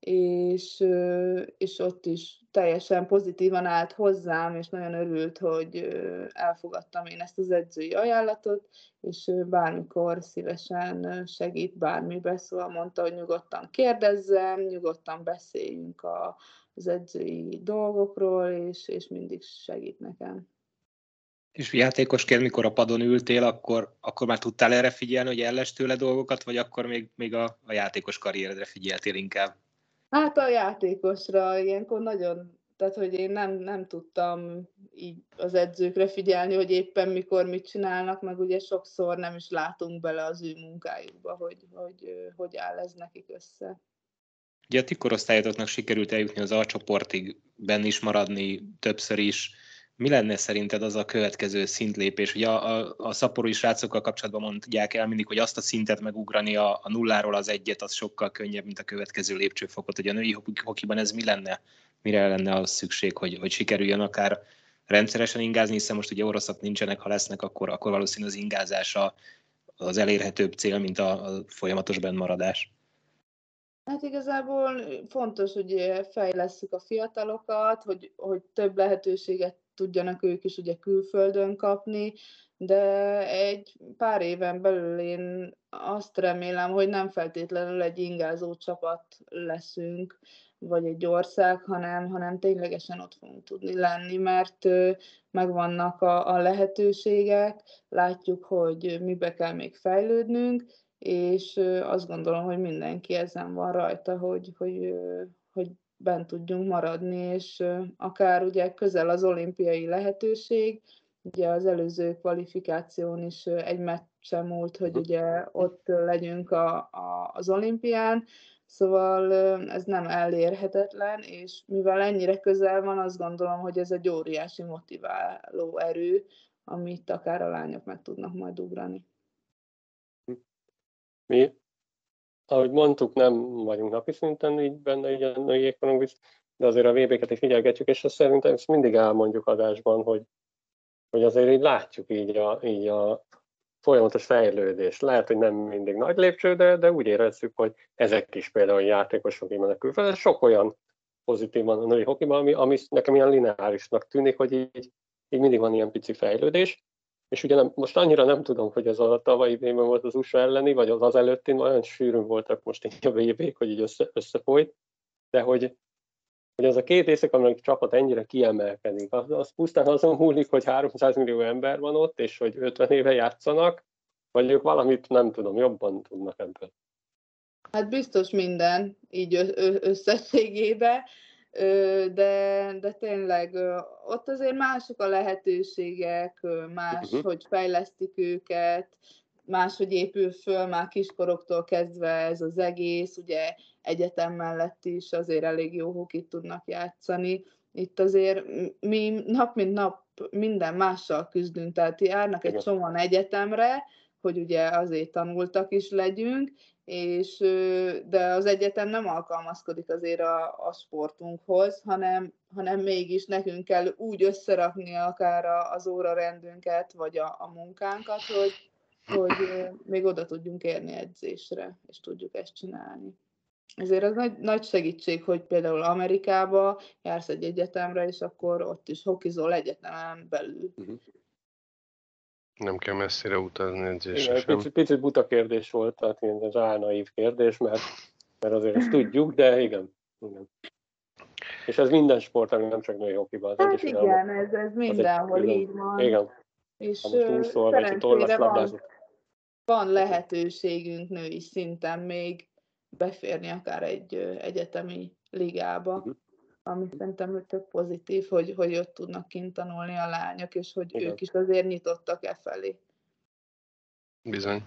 [SPEAKER 2] és ott is teljesen pozitívan állt hozzám, és nagyon örült, hogy elfogadtam én ezt az edzői ajánlatot, és bármikor szívesen segít bármibe, szóval mondta, hogy nyugodtan kérdezzem, nyugodtan beszéljünk az edzői dolgokról, és mindig segít nekem.
[SPEAKER 3] És játékosként, mikor a padon ültél, akkor már tudtál erre figyelni, hogy elless tőle dolgokat, vagy akkor még a játékos karrieredre figyeltél inkább?
[SPEAKER 2] Hát a játékosra ilyenkor nagyon, tehát hogy én nem tudtam így az edzőkre figyelni, hogy éppen mikor mit csinálnak, meg ugye sokszor nem is látunk bele az ő munkájukba, hogy áll ez nekik össze.
[SPEAKER 3] Ugye a ti korosztályotoknak sikerült eljutni az A-csoportig, benn is maradni többször is. Mi lenne szerinted az a következő szintlépés? Ugye a szaporúi srácokkal kapcsolatban mondják el mindig, hogy azt a szintet megugrani a nulláról az egyet, az sokkal könnyebb, mint a következő lépcsőfokot. Hogy a női hokiban ez mi lenne? Mire lenne az szükség, hogy sikerüljön akár rendszeresen ingázni, hiszen most ugye oroszok nincsenek, ha lesznek, akkor valószínűleg az ingázása az elérhetőbb cél, mint a folyamatos bennmaradás.
[SPEAKER 2] Hát igazából fontos, hogy fejlesszük a fiatalokat, hogy több lehetőséget tudjanak ők is ugye külföldön kapni, de egy pár éven belül én azt remélem, hogy nem feltétlenül egy ingázó csapat leszünk, vagy egy ország, hanem ténylegesen ott fogunk tudni lenni, mert megvannak a lehetőségek, látjuk, hogy mibe kell még fejlődnünk, és azt gondolom, hogy mindenki ezen van rajta, hogy bent tudjunk maradni, és akár ugye közel az olimpiai lehetőség, ugye az előző kvalifikáción is egy meccsen múlt, hogy ugye ott legyünk az olimpián, szóval ez nem elérhetetlen, és mivel ennyire közel van, azt gondolom, hogy ez egy óriási motiváló erő, amit akár a lányok meg tudnak majd ugrani.
[SPEAKER 4] Mi, ahogy mondtuk, nem vagyunk napi szinten így benne így a női jégkorongvíz, de azért a VB-ket is figyelgetjük, és azt szerintem ezt mindig elmondjuk adásban, hogy azért így látjuk így a folyamatos fejlődést. Lehet, hogy nem mindig nagy lépcső, de úgy érezzük, hogy ezek is például játékosok imennek külföldre. Sok olyan pozitív van a női hokiban, ami nekem ilyen lineárisnak tűnik, hogy így mindig van ilyen pici fejlődés. És ugye most annyira nem tudom, hogy ez a tavalyi évben volt az USA elleni, vagy az előtti, olyan sűrűn voltak most így a VB-k, hogy így összefolyt, de hogy az a két észak-amerikai csapat ennyire kiemelkedik. Az pusztán azon múlik, hogy 300 millió ember van ott, és hogy 50 éve játszanak, vagy ők valamit, nem tudom, jobban tudnak ebből.
[SPEAKER 2] Hát biztos minden, így összességében, de tényleg ott azért mások a lehetőségek, hogy fejlesztik őket, máshogy épül föl már kiskoroktól kezdve ez az egész, ugye egyetem mellett is azért elég jó hokit tudnak játszani. Itt azért mi nap mint nap minden mással küzdünk, tehát járnak egy csomóan egyetemre, hogy ugye azért tanultak is legyünk, de az egyetem nem alkalmazkodik azért a sportunkhoz, hanem mégis nekünk kell úgy összerakni akár az órarendünket, vagy a munkánkat, hogy még oda tudjunk érni edzésre, és tudjuk ezt csinálni. Ezért az nagy segítség, hogy például Amerikába jársz egy egyetemre, és akkor ott is hokizol egyetemen belül.
[SPEAKER 1] Nem kell messzire utazni edzésre sem.
[SPEAKER 4] Picit buta kérdés volt, tehát ez álnaív kérdés, mert azért ezt tudjuk, de igen. És ez minden sportágban, nem csak női hokiban.
[SPEAKER 2] Hát igen, ez mindenhol így van.
[SPEAKER 4] Igen.
[SPEAKER 2] És
[SPEAKER 4] szerencsére
[SPEAKER 2] van lehetőségünk női szinten még beférni akár egy egyetemi ligába. ami szerintem tök pozitív, hogy ott tudnak kint tanulni a lányok, és hogy
[SPEAKER 4] Igen.
[SPEAKER 2] ők is azért nyitottak felé.
[SPEAKER 1] Bizony.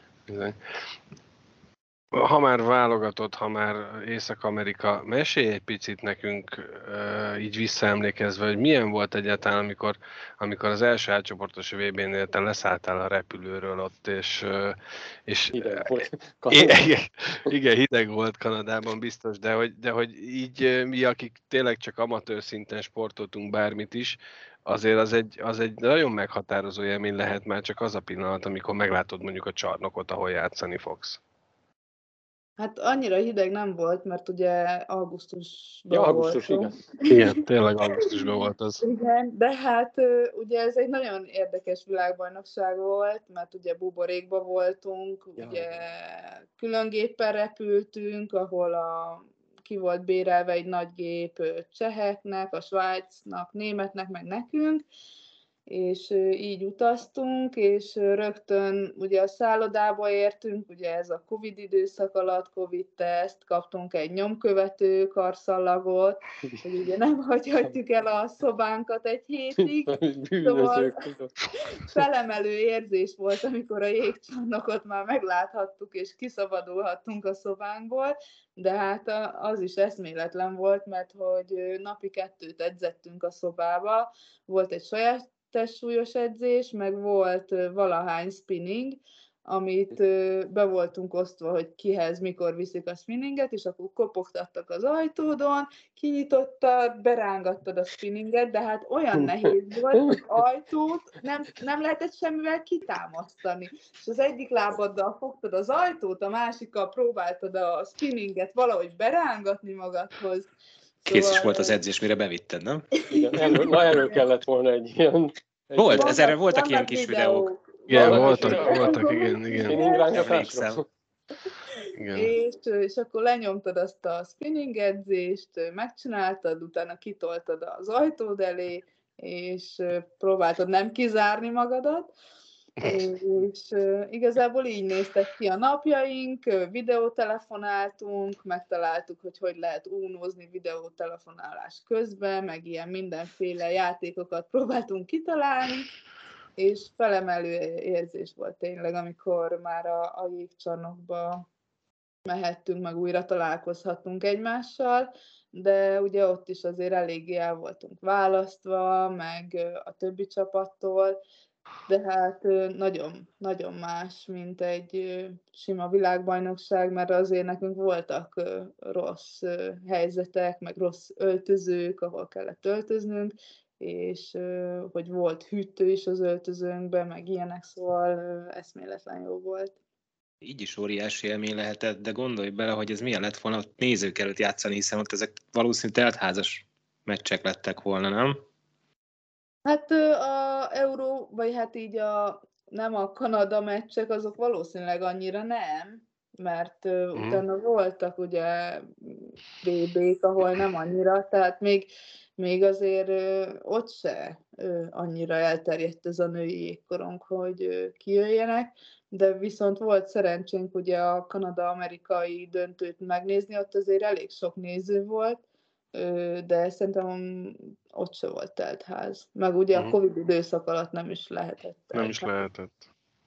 [SPEAKER 1] Ha már válogatott, ha már Észak-Amerika, mesélj egy picit nekünk így visszaemlékezve, hogy milyen volt egyáltalán, amikor az első átcsoportos VB-nél te leszálltál a repülőről ott, és
[SPEAKER 4] Hideg volt.
[SPEAKER 1] igen, hideg volt Kanadában biztos, de hogy így mi, akik tényleg csak amatőr szinten sportoltunk bármit is, azért az egy nagyon meghatározó élmény lehet már csak az a pillanat, amikor meglátod mondjuk a csarnokot, ahol játszani fogsz.
[SPEAKER 2] Hát annyira hideg nem volt, mert ugye augusztusban
[SPEAKER 4] Ja, augusztus,
[SPEAKER 2] voltunk.
[SPEAKER 1] Igen, tényleg augusztusban volt az.
[SPEAKER 2] Igen, de hát ugye ez egy nagyon érdekes világbajnokság volt, mert ugye buborékban voltunk,
[SPEAKER 4] Ja,
[SPEAKER 2] ugye
[SPEAKER 4] igen.
[SPEAKER 2] külön géppel repültünk, ahol ki volt bérelve egy nagy gép cseheknek, a Svájcnak, németnek, meg nekünk, és így utaztunk, és rögtön ugye a szállodába értünk, ugye ez a Covid időszak alatt, Covid-teszt, kaptunk egy nyomkövető karszallagot, hogy ugye nem hagyhatjuk el a szobánkat egy hétig, szóval felemelő érzés volt, amikor a jégcsarnokot már megláthattuk, és kiszabadulhattunk a szobánkból, de hát az is eszméletlen volt, mert hogy napi 2 edzettünk a szobába, volt egy saját testsúlyos edzés, meg volt valahány spinning, amit be voltunk osztva, hogy kihez mikor viszik a spinninget, és akkor kopogtattak az ajtódon, kinyitottad, berángattad a spinninget, de hát olyan nehéz volt, hogy ajtót nem lehetett semmivel kitámasztani. És az egyik lábaddal fogtad az ajtót, a másikkal próbáltad a spinninget valahogy berángatni magadhoz.
[SPEAKER 3] Kész is volt az edzés, mire bevitted, nem?
[SPEAKER 4] Igen, erről kellett volna egy ilyen...
[SPEAKER 3] Volt, ezerre voltak ilyen kis videók.
[SPEAKER 1] Igen,
[SPEAKER 4] Voltak,
[SPEAKER 1] voltak, igen.
[SPEAKER 4] Spinning rángatásról.
[SPEAKER 1] Igen.
[SPEAKER 2] És akkor lenyomtad azt a spinning edzést, megcsináltad, utána kitoltad az ajtód elé, és próbáltad nem kizárni magadat, és igazából így néztek ki a napjaink, videótelefonáltunk, megtaláltuk, hogy lehet unózni videótelefonálás közben, meg ilyen mindenféle játékokat próbáltunk kitalálni, és felemelő érzés volt tényleg, amikor már a jégcsarnokba mehettünk, meg újra találkozhattunk egymással, de ugye ott is azért eléggé el voltunk választva, meg a többi csapattól, de hát nagyon, nagyon más, mint egy sima világbajnokság, mert azért nekünk voltak rossz helyzetek, meg rossz öltözők, ahol kellett öltöznünk, és hogy volt hűtő is az öltözőnkben, meg ilyenek, szóval eszméletlen jó volt.
[SPEAKER 3] Így is óriási élmény lehetett, de gondolj bele, hogy ez milyen lett volna ott nézők előtt játszani, hiszen ott ezek valószínűleg teltházas meccsek lettek volna, nem?
[SPEAKER 2] Hát a Euró, vagy hát így nem a Kanada meccsek, azok valószínűleg annyira nem, mert utána voltak ugye VB-k, ahol nem annyira, tehát még azért ott se annyira elterjedt ez a női jégkorong, hogy kijöjjenek, de viszont volt szerencsénk ugye a kanada-amerikai döntőt megnézni, ott azért elég sok néző volt, de szerintem ott se volt teltház. Meg ugye a Covid időszak alatt nem is lehetett teltház.
[SPEAKER 1] Nem is lehetett.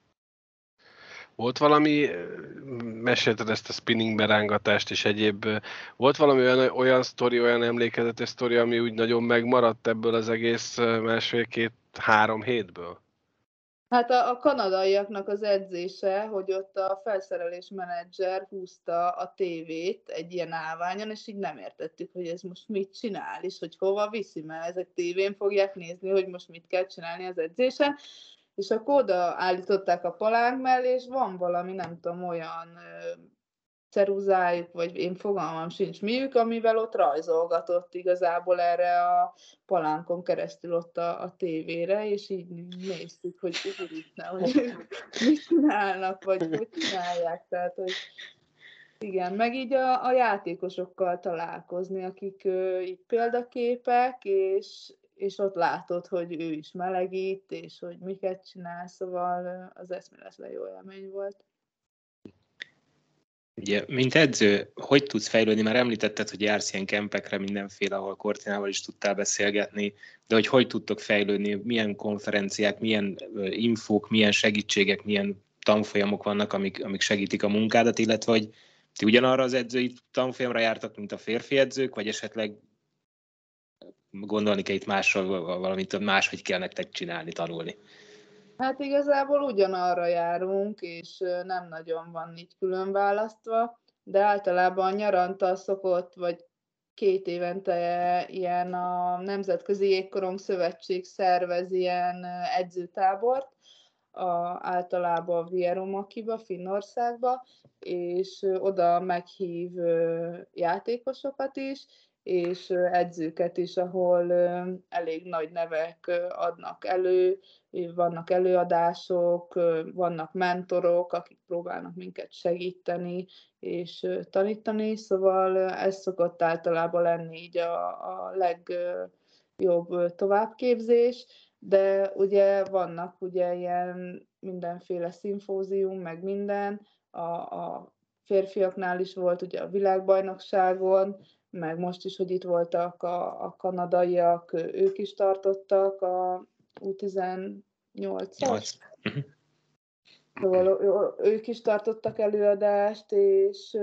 [SPEAKER 1] Volt valami, mesélted ezt a spinning berángatást és egyéb, volt valami olyan sztori, olyan emlékezetes sztori, ami úgy nagyon megmaradt ebből az egész másfél-két-három hétből?
[SPEAKER 2] Hát a kanadaiaknak az edzése, hogy ott a felszerelés menedzser húzta a tévét egy ilyen állványon, és így nem értettük, hogy ez most mit csinál, és hogy hova viszi, mert ezek tévén fogják nézni, hogy most mit kell csinálni az edzésen, és akkor oda állították a palánk mellé, és van valami, nem tudom, olyan ceruzájuk, vagy én fogalmam sincs miük, amivel ott rajzolgatott igazából erre a palánkon keresztül ott a tévére, és így néztük, hogy úristen, hogy mit csinálnak, vagy hogy csinálják, tehát, hogy igen, meg így a játékosokkal találkozni, akik így példaképek, és ott látod, hogy ő is melegít, és hogy miket csinál, szóval az eszméletlen jó élmény volt.
[SPEAKER 3] Ugye, mint edző, hogy tudsz fejlődni? Már említetted, hogy jársz ilyen kempekre mindenféle, ahol Kortinával is tudtál beszélgetni, de hogy tudtok fejlődni? Milyen konferenciák, milyen infók, milyen segítségek, milyen tanfolyamok vannak, amik segítik a munkádat, illetve hogy ti ugyanarra az edzői tanfolyamra jártak, mint a férfi edzők, vagy esetleg gondolni kell itt másról, valamint máshogy kell nektek csinálni, tanulni?
[SPEAKER 2] Hát igazából ugyanarra járunk, és nem nagyon van így külön választva, de általában nyaranta szokott, vagy 2 évente ilyen a Nemzetközi Jégkorong Szövetség szervez ilyen edzőtábort, általában Vierumakiba, Finnországba, és oda meghív játékosokat is, és edzőket is, ahol elég nagy nevek adnak elő, vannak előadások, vannak mentorok, akik próbálnak minket segíteni és tanítani, szóval ez szokott általában lenni így a legjobb továbbképzés, de ugye vannak ugye ilyen mindenféle szimfózium, meg minden, a férfiaknál is volt ugye a világbajnokságon, meg most is, hogy itt voltak a kanadaiak, ők is tartottak a U18-as. Szóval ők is tartottak előadást, és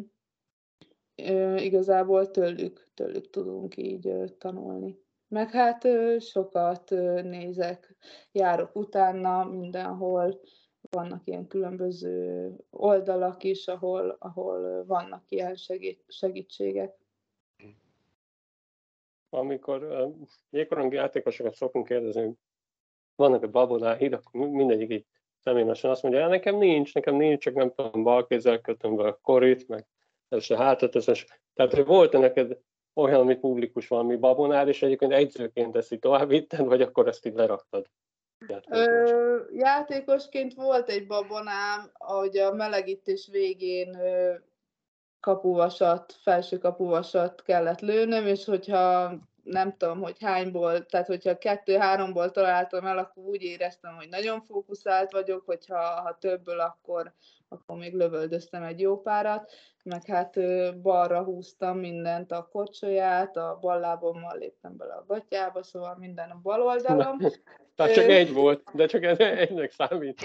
[SPEAKER 2] igazából tőlük tudunk így tanulni. Meg hát sokat nézek, járok utána mindenhol, vannak ilyen különböző oldalak is, ahol vannak ilyen segítségek.
[SPEAKER 4] Amikor jégkorongi játékosokat szokunk kérdezni, hogy vannak-e babonáid, akkor mindegyik így személyesen azt mondja, nekem nincs, csak nem tudom, bal kézzel kötöm be a korit, meg ez a hátat, tehát hogy volt-e neked olyan, amit publikus valami babonád, és egyébként edzőként ezt így tovább vitted, vagy akkor ezt így leraktad?
[SPEAKER 2] Játékosként volt egy babonám, ahogy a melegítés végén felső kapuvasat kellett lőnöm, és hogyha nem tudom, hogy hányból, tehát hogyha 2-3-ból találtam el, akkor úgy éreztem, hogy nagyon fókuszált vagyok, hogyha többből, akkor még lövöldöztem egy jó párat, meg hát balra húztam mindent, a korcsolyát, a bal lábommal léptem bele a gatyába, szóval minden a bal oldalom.
[SPEAKER 4] Tehát csak egy volt, de csak ez egynek számít.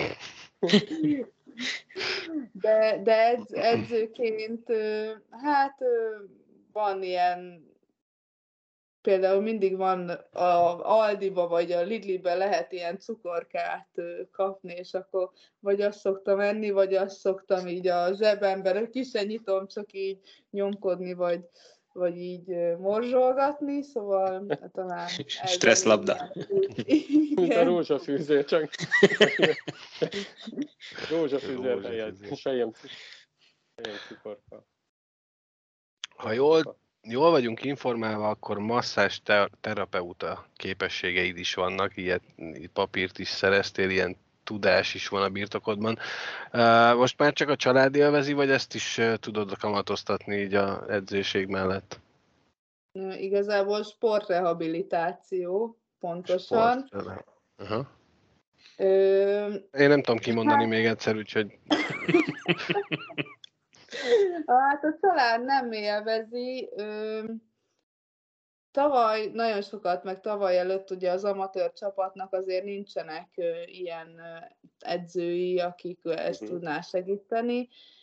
[SPEAKER 2] De edzőként, hát van ilyen, például mindig van a Aldiba vagy a Lidlibe lehet ilyen cukorkát kapni, és akkor vagy azt szoktam enni, vagy azt szoktam így a zsebemben, ki se nyitom, csak így nyomkodni, vagy így morzsolgatni, szóval talán...
[SPEAKER 3] Stresszlabda.
[SPEAKER 4] Mint a rózsafűző, csak rózsafűző helyett, sejem cukorka.
[SPEAKER 1] Ha jól vagyunk informálva, akkor masszás terapeuta képességeid is vannak, ilyet papírt is szereztél, ilyen tudás is van a birtokodban. Most már csak a család élvezi, vagy ezt is tudod kamatoztatni így a edzőség mellett?
[SPEAKER 2] Igazából sportrehabilitáció, pontosan.
[SPEAKER 1] Aha. Én nem tudom kimondani még egyszer, úgyhogy...
[SPEAKER 2] Hát a család nem élvezi. Tavaly nagyon sokat, meg tavaly előtt ugye az amatőr csapatnak azért nincsenek ilyen edzői, akik ezt tudná segíteni,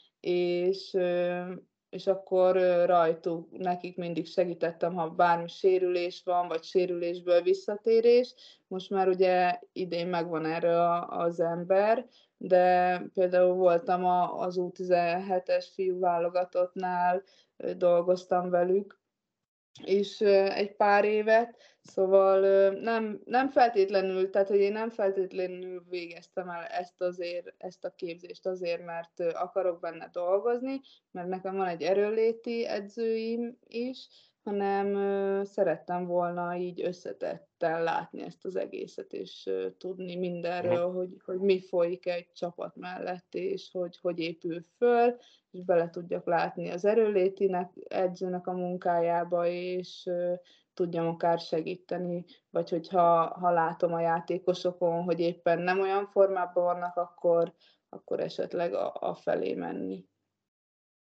[SPEAKER 2] és akkor rajtuk, nekik mindig segítettem, ha bármi sérülés van, vagy sérülésből visszatérés. Most már ugye idén megvan erre az ember, de például voltam az U17-es fiú válogatottnál, dolgoztam velük, és egy pár évet, szóval nem feltétlenül, tehát hogy én nem feltétlenül végeztem el ezt a képzést azért, mert akarok benne dolgozni, mert nekem van egy erőnléti edzőim is, hanem szerettem volna így összetetten látni ezt az egészet, és tudni mindenről, hogy mi folyik egy csapat mellett, és hogy épül föl, és bele tudjak látni az erőnlétinek, edzőnek a munkájába, és tudjam akár segíteni, vagy hogyha látom a játékosokon, hogy éppen nem olyan formában vannak, akkor esetleg afelé menni.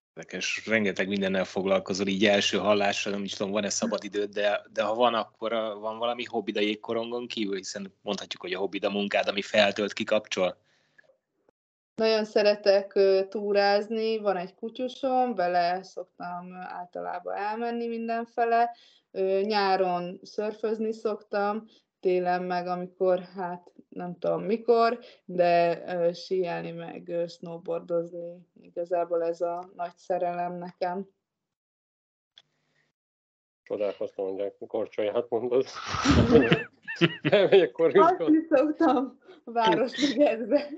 [SPEAKER 3] És rengeteg mindennel foglalkozol így első hallásra, nem is tudom, van-e szabad időd, de ha van, akkor van valami hobbid a jégkorongon kívül, hiszen mondhatjuk, hogy a hobbid a munkád, ami feltölt, kikapcsol.
[SPEAKER 2] Nagyon szeretek túrázni, van egy kutyusom, vele szoktam általában elmenni mindenfele. Nyáron szörfözni szoktam, télen meg, amikor, hát nem tudom mikor, de síelni meg snowboardozni. Igazából ez a nagy szerelem nekem.
[SPEAKER 4] Csodálkoztam, hogy a Korcsolyát mondod. Elmegyek Korcsolyába.
[SPEAKER 2] Azt is szoktam Városligetbe.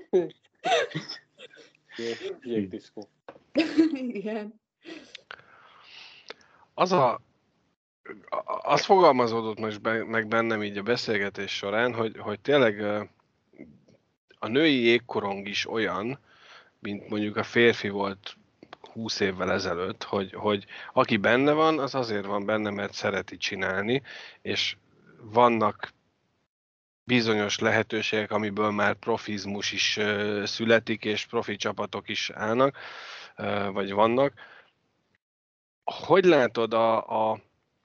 [SPEAKER 4] Jégdiszkó.
[SPEAKER 2] Igen.
[SPEAKER 1] Az fogalmazódott most meg bennem így a beszélgetés során, hogy tényleg a női jégkorong is olyan, mint mondjuk a férfi volt 20 évvel ezelőtt, hogy aki benne van, az azért van benne, mert szereti csinálni, és vannak bizonyos lehetőségek, amiből már profizmus is születik, és profi csapatok is állnak, vagy vannak. Hogy látod a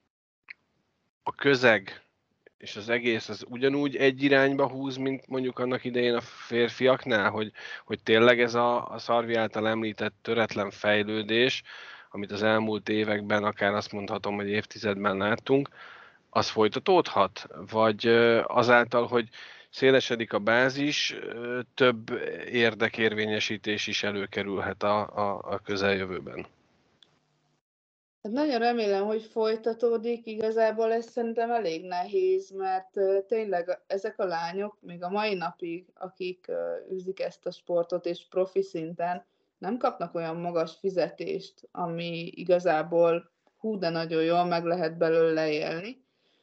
[SPEAKER 1] közeg és az egész az ugyanúgy egy irányba húz, mint mondjuk annak idején a férfiaknál, hogy tényleg ez a Szarvi által említett töretlen fejlődés, amit az elmúlt években, akár azt mondhatom, hogy évtizedben láttunk, az folytatódhat? Vagy azáltal, hogy szélesedik a bázis, több érdekérvényesítés is előkerülhet a közeljövőben?
[SPEAKER 2] Hát nagyon remélem, hogy folytatódik. Igazából ez szerintem elég nehéz, mert tényleg ezek a lányok még a mai napig, akik űzik ezt a sportot és profi szinten, nem kapnak olyan magas fizetést, ami igazából de nagyon jól meg lehet belőle élni.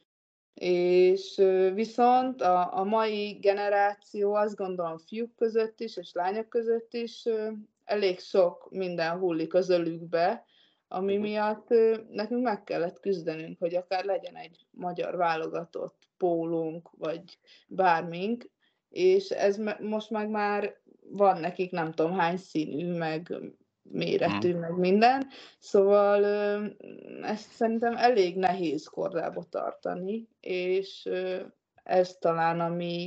[SPEAKER 2] És viszont a mai generáció, azt gondolom fiúk között is, és lányok között is elég sok minden hullik az ölükbe, ami miatt nekünk meg kellett küzdenünk, hogy akár legyen egy magyar válogatott pólónk, vagy bármink, és ez most meg már van nekik nem tudom hány színű, meg méretű, meg minden. Szóval ezt szerintem elég nehéz kordába tartani, és ez talán,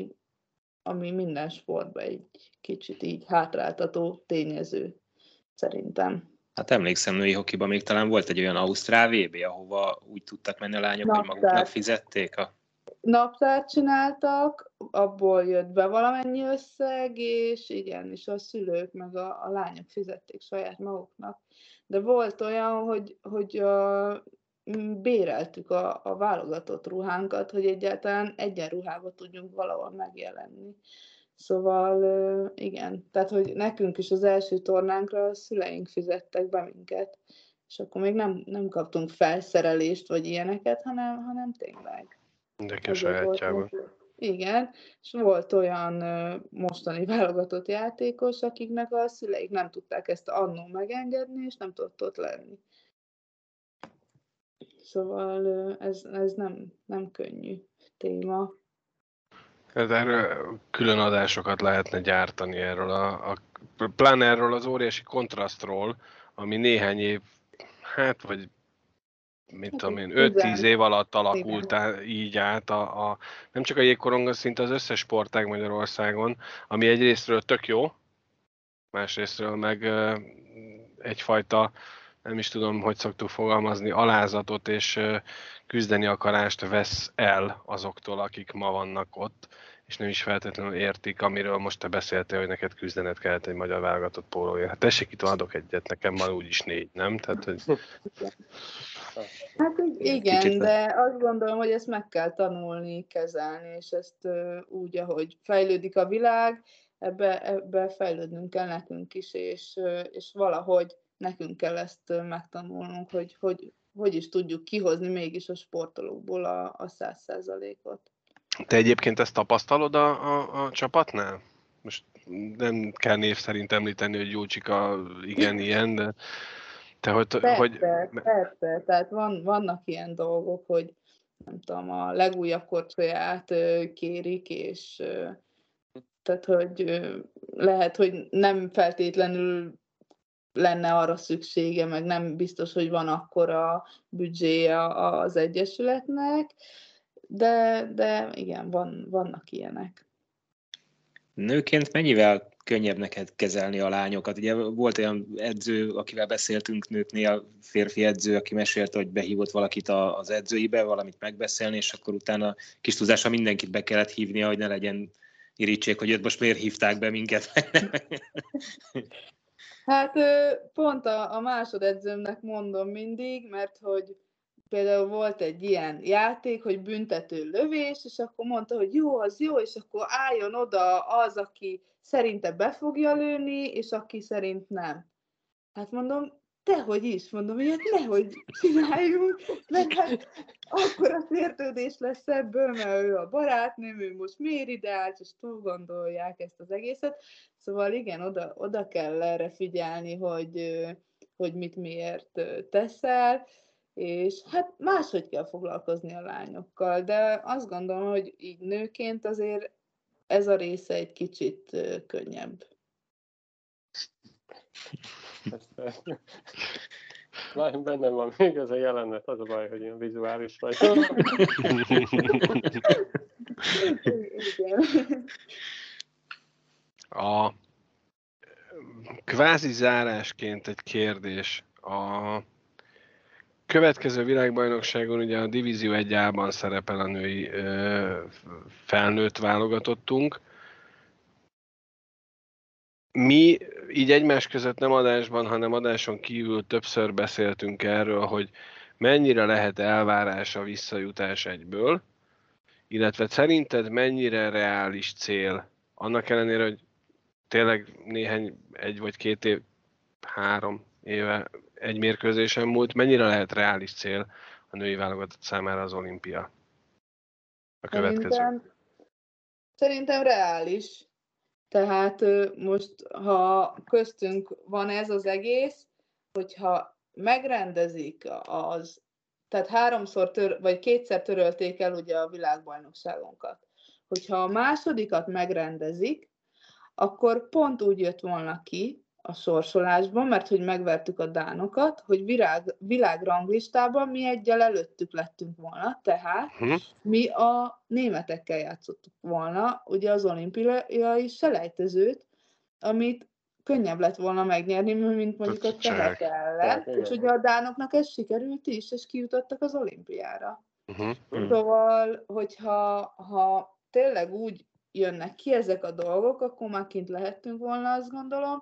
[SPEAKER 2] ami minden sportban egy kicsit így hátráltató tényező, szerintem.
[SPEAKER 3] Hát emlékszem, női hokiban még talán volt egy olyan ausztrál VB, ahova úgy tudtak menni a lányok, hogy maguknak fizették
[SPEAKER 2] Naptárt csináltak, abból jött be valamennyi összeg, és igen, és a szülők meg a lányok fizették saját maguknak. De volt olyan, hogy béreltük a válogatott ruhánkat, hogy egyáltalán egyenruhába tudjunk valahol megjelenni. Szóval igen, tehát hogy nekünk is az első tornánkra a szüleink fizettek be minket, és akkor még nem kaptunk felszerelést vagy ilyeneket, hanem tényleg.
[SPEAKER 1] De sajátjában.
[SPEAKER 2] Igen, és volt olyan mostani válogatott játékos, akiknek a szüleik nem tudták ezt annó megengedni, és nem tudott ott lenni. Szóval ez nem könnyű téma.
[SPEAKER 1] Erről külön adásokat lehetne gyártani pláne erről az óriási kontrasztról, ami néhány év, hát vagy mit tudom én, 5-10 év alatt alakult így át nem csak a jégkorongon, szinte az összes sportág Magyarországon, ami egyrésztről tök jó, másrésztről meg egyfajta, nem is tudom, hogy szoktuk fogalmazni, alázatot és küzdeni akarást vesz el azoktól, akik ma vannak ott, és nem is feltétlenül értik, amiről most te beszéltél, hogy neked küzdened kellett egy magyar válogatott pólóért. Hát tessék, itt adok egyet, nekem van úgyis 4, nem? Tehát, hogy...
[SPEAKER 2] Hát igen, kicsit... de azt gondolom, hogy ezt meg kell tanulni, kezelni, és ezt úgy, ahogy fejlődik a világ, ebbe fejlődnünk kell nekünk is, és valahogy nekünk kell ezt megtanulnunk, hogy is tudjuk kihozni mégis a sportolókból a 100%-ot.
[SPEAKER 1] Te egyébként ezt tapasztalod a csapatnál? Most nem kell név szerint említeni, hogy Júlcsika igen, ilyen, de te
[SPEAKER 2] persze, tehát vannak ilyen dolgok, hogy nem tudom, a legújabb Korcsolyát kérik, és tehát, hogy lehet, hogy nem feltétlenül lenne arra szüksége, meg nem biztos, hogy van akkora büdzséje az egyesületnek, de igen, vannak ilyenek.
[SPEAKER 3] Nőként mennyivel könnyebb neked kezelni a lányokat? Ugye volt olyan edző, akivel beszéltünk nőknél, férfi edző, aki mesélte, hogy behívott valakit az edzőibe, valamit megbeszélni, és akkor utána kis túlzással mindenkit be kellett hívnia, hogy ne legyen irítség, hogy most miért hívták be minket.
[SPEAKER 2] Hát pont a másodedzőmnek mondom mindig, mert hogy például volt egy ilyen játék, hogy büntető lövés, és akkor mondta, hogy jó, az jó, és akkor álljon oda az, aki szerinte be fogja lőni, és aki szerint nem. Hát mondom, dehogy is, mondom, ilyet nehogy csináljunk, mert hát akkor a sértődés lesz ebből, mert ő a barátnőm, ő most miért ide állt, és túl gondolják ezt az egészet. Szóval igen, oda kell erre figyelni, hogy mit miért teszel, és hát máshogy kell foglalkozni a lányokkal, de azt gondolom, hogy így nőként azért ez a része egy kicsit könnyebb.
[SPEAKER 4] Bennem van még ez a jelenet, az a baj, hogy ilyen vizuális vagy.
[SPEAKER 2] Igen.
[SPEAKER 1] A kvázi zárásként egy kérdés. A következő világbajnokságon ugye a Divízió 1A-ban szerepel a női felnőtt válogatottunk. Mi így egymás között nem adásban, hanem adáson kívül többször beszéltünk erről, hogy mennyire lehet elvárás a visszajutás egyből, illetve szerinted mennyire reális cél, annak ellenére, hogy tényleg néhány, 1 vagy 2 év, 3 éve egy mérkőzésen múlt, mennyire lehet reális cél a női válogatott számára az olimpia? A következő.
[SPEAKER 2] Szerintem reális. Tehát most, ha köztünk van ez az egész, hogyha megrendezik tehát 3-szor vagy 2-szer törölték el ugye a világbajnokságunkat. Hogyha a másodikat megrendezik, akkor pont úgy jött volna ki a sorsolásban, mert hogy megvertük a dánokat, hogy világranglistában mi egyel előttük lettünk volna, tehát mi a németekkel játszottuk volna, ugye az olimpiai selejtezőt, amit könnyebb lett volna megnyerni, mint mondjuk a csehek ellen, és ugye a dánoknak ez sikerült is, és kijutottak az olimpiára. Szóval, hogyha tényleg úgy jönnek ki ezek a dolgok, akkor már kint lehettünk volna, azt gondolom,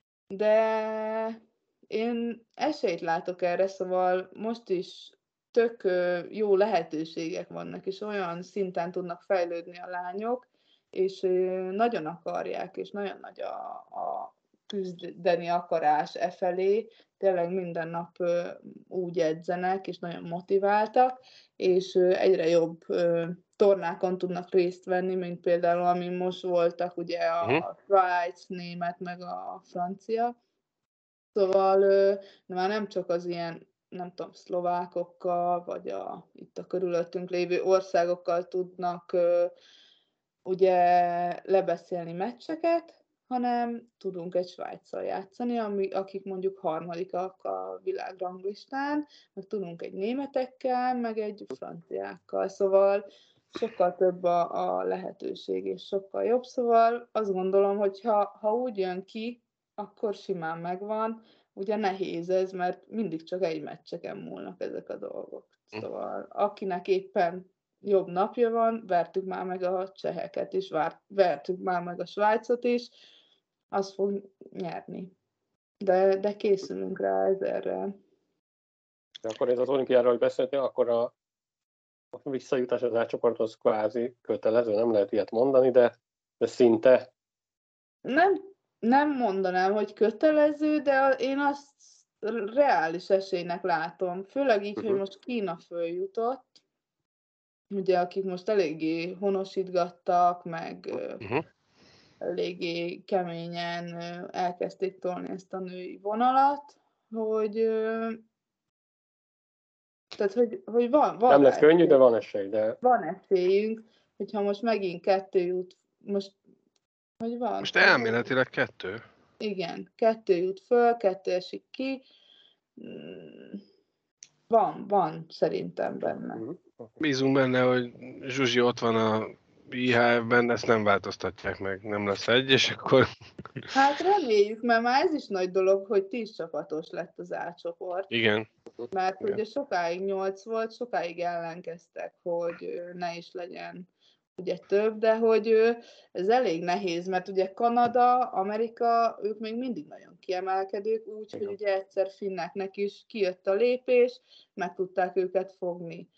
[SPEAKER 2] de én esélyt látok erre, szóval most is tök jó lehetőségek vannak, és olyan szinten tudnak fejlődni a lányok, és nagyon akarják, és nagyon nagy a küzdeni akarás felé, tényleg minden nap úgy edzenek, és nagyon motiváltak, és egyre jobb tornákon tudnak részt venni, mint például, ami most voltak, ugye a Svájc, német, meg a francia. Szóval már nem csak az ilyen, nem tudom, szlovákokkal, vagy itt a körülöttünk lévő országokkal tudnak ugye lebeszélni meccseket, hanem tudunk egy Svájccal játszani, akik mondjuk harmadikak a világranglistán, meg tudunk egy németekkel, meg egy franciákkal, szóval sokkal több a lehetőség, és sokkal jobb, szóval azt gondolom, hogy ha úgy jön ki, akkor simán megvan, ugye nehéz ez, mert mindig csak egy meccseken múlnak ezek a dolgok, szóval akinek éppen jobb napja van, vertük már meg a cseheket is, vertük már meg a Svájcot is, az fog nyerni. De készülünk rá ezerrel.
[SPEAKER 4] De akkor ez az olimpiáról, hogy beszéltél, akkor a visszajutás az átcsoporthoz kvázi kötelező, nem lehet ilyet mondani, de szinte.
[SPEAKER 2] Nem mondanám, hogy kötelező, de én azt reális esélynek látom. Főleg így, hogy most Kína följutott, ugye, akik most eléggé honosítgattak, meg eléggé keményen elkezdték tolni ezt a női vonalat, hogy van
[SPEAKER 4] nem lesz könnyű, de van esély.
[SPEAKER 2] Van esélyünk, hogyha most megint 2 jut, most hogy van?
[SPEAKER 1] Most elméletileg 2.
[SPEAKER 2] Igen, 2 jut föl, 2 esik ki. Van szerintem benne.
[SPEAKER 1] Bízunk benne, hogy Zsuzsi ott van a IHF-ben, ezt nem változtatják meg, nem lesz egy, és akkor...
[SPEAKER 2] Hát reméljük, mert már ez is nagy dolog, hogy 10 csapatos lett az A csoport.
[SPEAKER 1] Igen.
[SPEAKER 2] Mert
[SPEAKER 1] Igen.
[SPEAKER 2] ugye sokáig 8 volt, sokáig ellenkeztek, hogy ne is legyen ugye több, de hogy ez elég nehéz, mert ugye Kanada, Amerika, ők még mindig nagyon kiemelkedők, úgyhogy ugye egyszer finneknek is kijött a lépés, meg tudták őket fogni.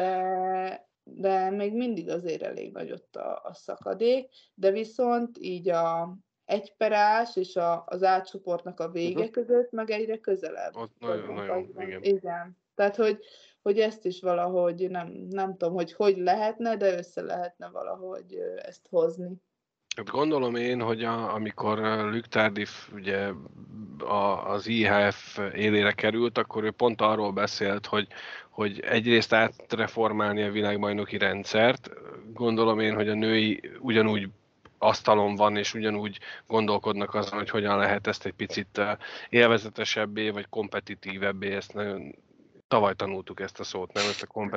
[SPEAKER 2] De még mindig azért elég nagy ott a szakadék, de viszont így a egyperás és az átcsoportnak a vége között meg egyre közelebb.
[SPEAKER 1] Ott nagyon, igen.
[SPEAKER 2] Igen. Tehát, hogy ezt is valahogy nem tudom, hogy lehetne, de össze lehetne valahogy ezt hozni.
[SPEAKER 1] Hát gondolom én, hogy amikor Luc Tardif ugye az IHF élére került, akkor ő pont arról beszélt, hogy egyrészt átreformálni a világbajnoki rendszert. Gondolom én, hogy a női ugyanúgy asztalon van, és ugyanúgy gondolkodnak azon, hogy hogyan lehet ezt egy picit élvezetesebbé, vagy kompetitívebbé, ezt nagyon tavaly tanultuk ezt a szót, nem? Ezt a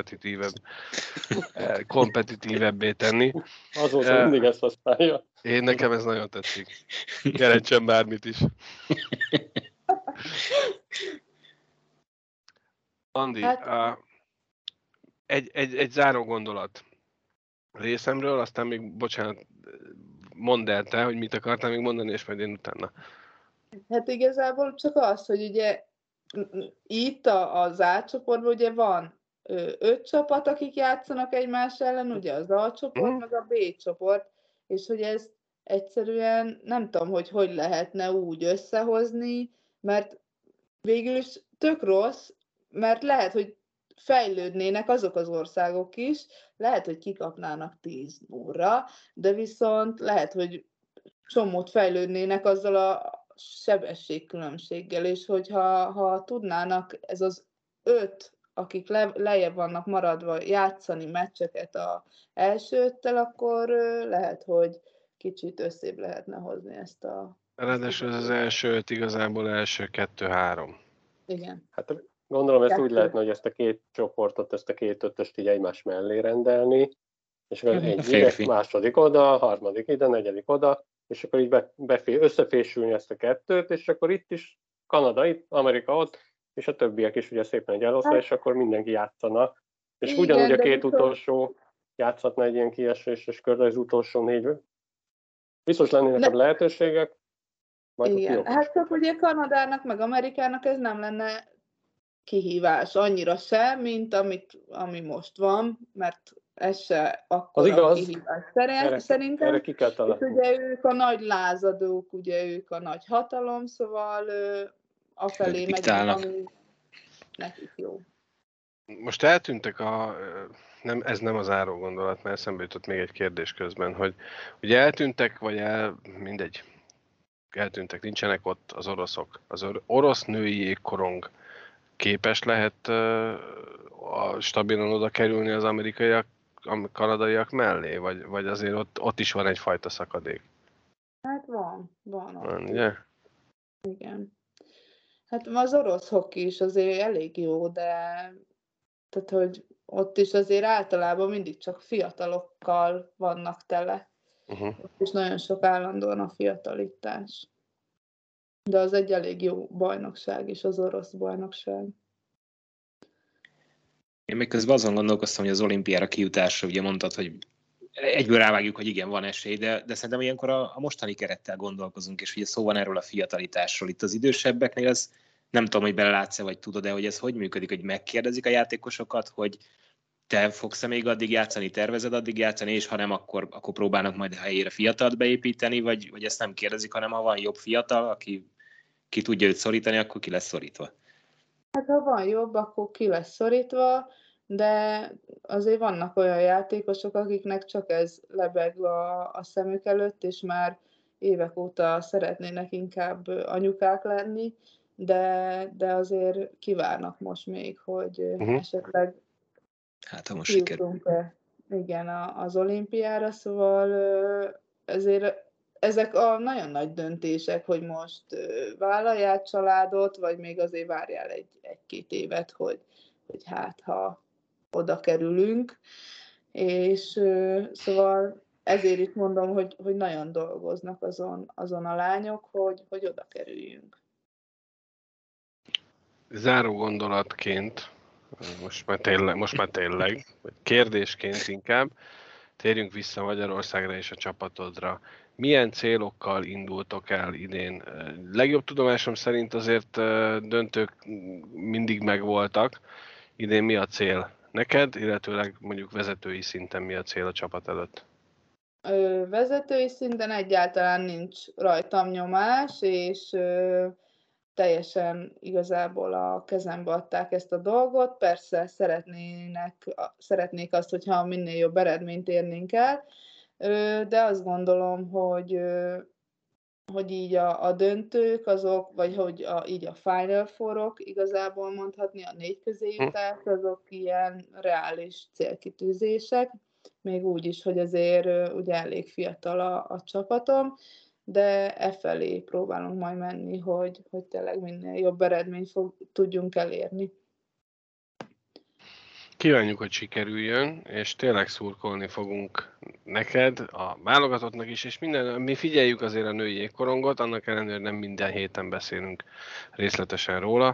[SPEAKER 1] kompetitívebbé tenni.
[SPEAKER 4] Azóta mindig ezt használja.
[SPEAKER 1] Nekem ez nagyon tetszik. Jelentsen bármit is. Andi, egy záró gondolat részemről, aztán még, bocsánat, mondd el te, hogy mit akartál még mondani, és majd én utána.
[SPEAKER 2] Hát igazából csak az, hogy ugye itt az A csoportban ugye van 5 csapat, akik játszanak egymás ellen, ugye az A csoport, meg a B csoport, és hogy ez egyszerűen nem tudom, hogy lehetne úgy összehozni, mert végül is tök rossz, mert lehet, hogy fejlődnének azok az országok is, lehet, hogy kikapnának 10-0-ra, de viszont lehet, hogy csomót fejlődnének azzal a sebességkülönbséggel, és hogyha tudnának ez az 5, akik lejjebb vannak maradva játszani meccseket az első 5-tel, akkor lehet, hogy kicsit összébb lehetne hozni ezt a...
[SPEAKER 1] Ráadásul az első 5 igazából első 2-3.
[SPEAKER 2] Igen.
[SPEAKER 4] Hát gondolom ezt úgy lehetne, hogy ezt a két csoportot, ezt a két ötöst így egymás mellé rendelni, és akkor egy ide, második oda, harmadik ide, negyedik oda, és akkor így összefésülni ezt a kettőt, és akkor itt is Kanada, itt, Amerika ott, és a többiek is ugye szépen egy elosztva, és akkor mindenki játszana. És igen, ugyanúgy a két utolsó játszhatna egy ilyen kieséses körre, az utolsó 4. Biztos lennének a lehetőségek.
[SPEAKER 2] Igen, hát csak ugye Kanadának, meg Amerikának ez nem lenne kihívás annyira se, mint ami most van, mert ez se akkora kihívás szerintem.
[SPEAKER 4] Erre ki kell találni.
[SPEAKER 2] Ugye ők a nagy lázadók, ugye ők a nagy hatalom, szóval afelé megyünk, ami nekik jó.
[SPEAKER 1] Most eltűntek ez nem az záró gondolat, mert eszembe jutott még egy kérdés közben, hogy ugye eltűntek, vagy mindegy, eltűntek, nincsenek ott az oroszok. Az orosz női jégkorong képes lehet stabilan oda kerülni az amerikaiak, a kanadaiak mellé, vagy azért ott is van egyfajta szakadék?
[SPEAKER 2] Hát van.
[SPEAKER 1] Ugye?
[SPEAKER 2] Igen. Hát az orosz hokki is azért elég jó, de tehát, hogy ott is azért általában mindig csak fiatalokkal vannak tele. Ott is nagyon sok állandóan a fiatalítás. De az egy elég jó bajnokság is, az orosz bajnokság.
[SPEAKER 3] Én még közben azon gondolkoztam, hogy az olimpiára kijutásra, ugye mondtad, hogy egyből rávágjuk, hogy igen, van esély, de szerintem ilyenkor a mostani kerettel gondolkozunk, és ugye szó van erről a fiatalításról. Itt az idősebbeknél ez nem tudom, hogy belelátsz-e, vagy tudod-e, hogy ez hogy működik, hogy megkérdezik a játékosokat, hogy te fogsz-e még addig játszani, tervezed addig játszani, és ha nem, akkor próbálnak majd a helyére fiatalt beépíteni, vagy ezt nem kérdezik, hanem ha van jobb fiatal, aki ki tudja őt szorítani, akkor ki lesz szorítva.
[SPEAKER 2] Hát ha van jobb, akkor ki lesz szorítva, de azért vannak olyan játékosok, akiknek csak ez lebeg a szemük előtt, és már évek óta szeretnének inkább anyukák lenni, de azért kivárnak most még, hogy esetleg kijutunk-e igen, az olimpiára, szóval ezért ezek a nagyon nagy döntések, hogy most vállaljál családot, vagy még azért várjál egy-két évet, hogy hát ha oda kerülünk. És szóval ezért is mondom, hogy nagyon dolgoznak azon a lányok, hogy oda kerüljünk.
[SPEAKER 1] Záró gondolatként, most már tényleg, vagy kérdésként inkább, térjünk vissza Magyarországra és a csapatodra. Milyen célokkal indultok el idén? Legjobb tudomásom szerint azért döntők mindig megvoltak. Idén mi a cél neked, illetőleg mondjuk vezetői szinten mi a cél a csapat előtt?
[SPEAKER 2] Vezetői szinten egyáltalán nincs rajtam nyomás, és teljesen igazából a kezembe adták ezt a dolgot. Persze szeretnék azt, hogyha minél jobb eredményt érnénk el, de azt gondolom, hogy így a döntők azok, vagy hogy így a Final Four-ok igazából mondhatni, a 4 közéjutás, azok ilyen reális célkitűzések, még úgy is, hogy azért ugye elég fiatal a csapatom, de felé próbálunk majd menni, hogy tényleg minél jobb eredményt tudjunk elérni.
[SPEAKER 1] Kívánjuk, hogy sikerüljön, és tényleg szurkolni fogunk neked, a válogatottnak is, és mi figyeljük azért a női jégkorongot, annak ellenére nem minden héten beszélünk részletesen róla.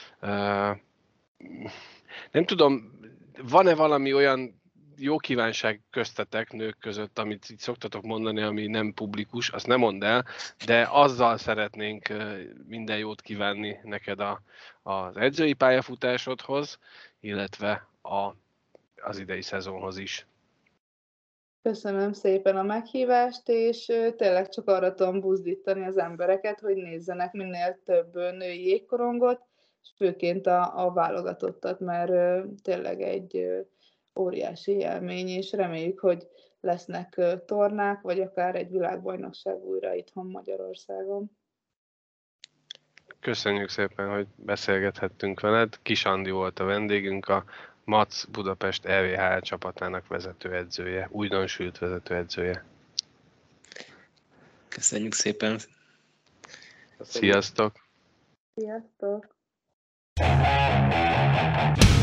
[SPEAKER 1] Nem tudom, van-e valami olyan jó kívánság köztetek, nők között, amit így szoktatok mondani, ami nem publikus, azt nem mondd el, de azzal szeretnénk minden jót kívánni neked az edzői pályafutásodhoz, illetve az idei szezonhoz is.
[SPEAKER 2] Köszönöm szépen a meghívást, és tényleg csak arra tudom buzdítani az embereket, hogy nézzenek minél több női jégkorongot, és főként a válogatottat, mert tényleg egy óriási élmény, és reméljük, hogy lesznek tornák, vagy akár egy világbajnokság újra itthon Magyarországon.
[SPEAKER 1] Köszönjük szépen, hogy beszélgethettünk veled. Kis Andi volt a vendégünk, a MAC Budapest EVHL csapatának vezetőedzője, újdonsült vezetőedzője.
[SPEAKER 3] Köszönjük szépen!
[SPEAKER 1] Sziasztok!
[SPEAKER 2] Sziasztok!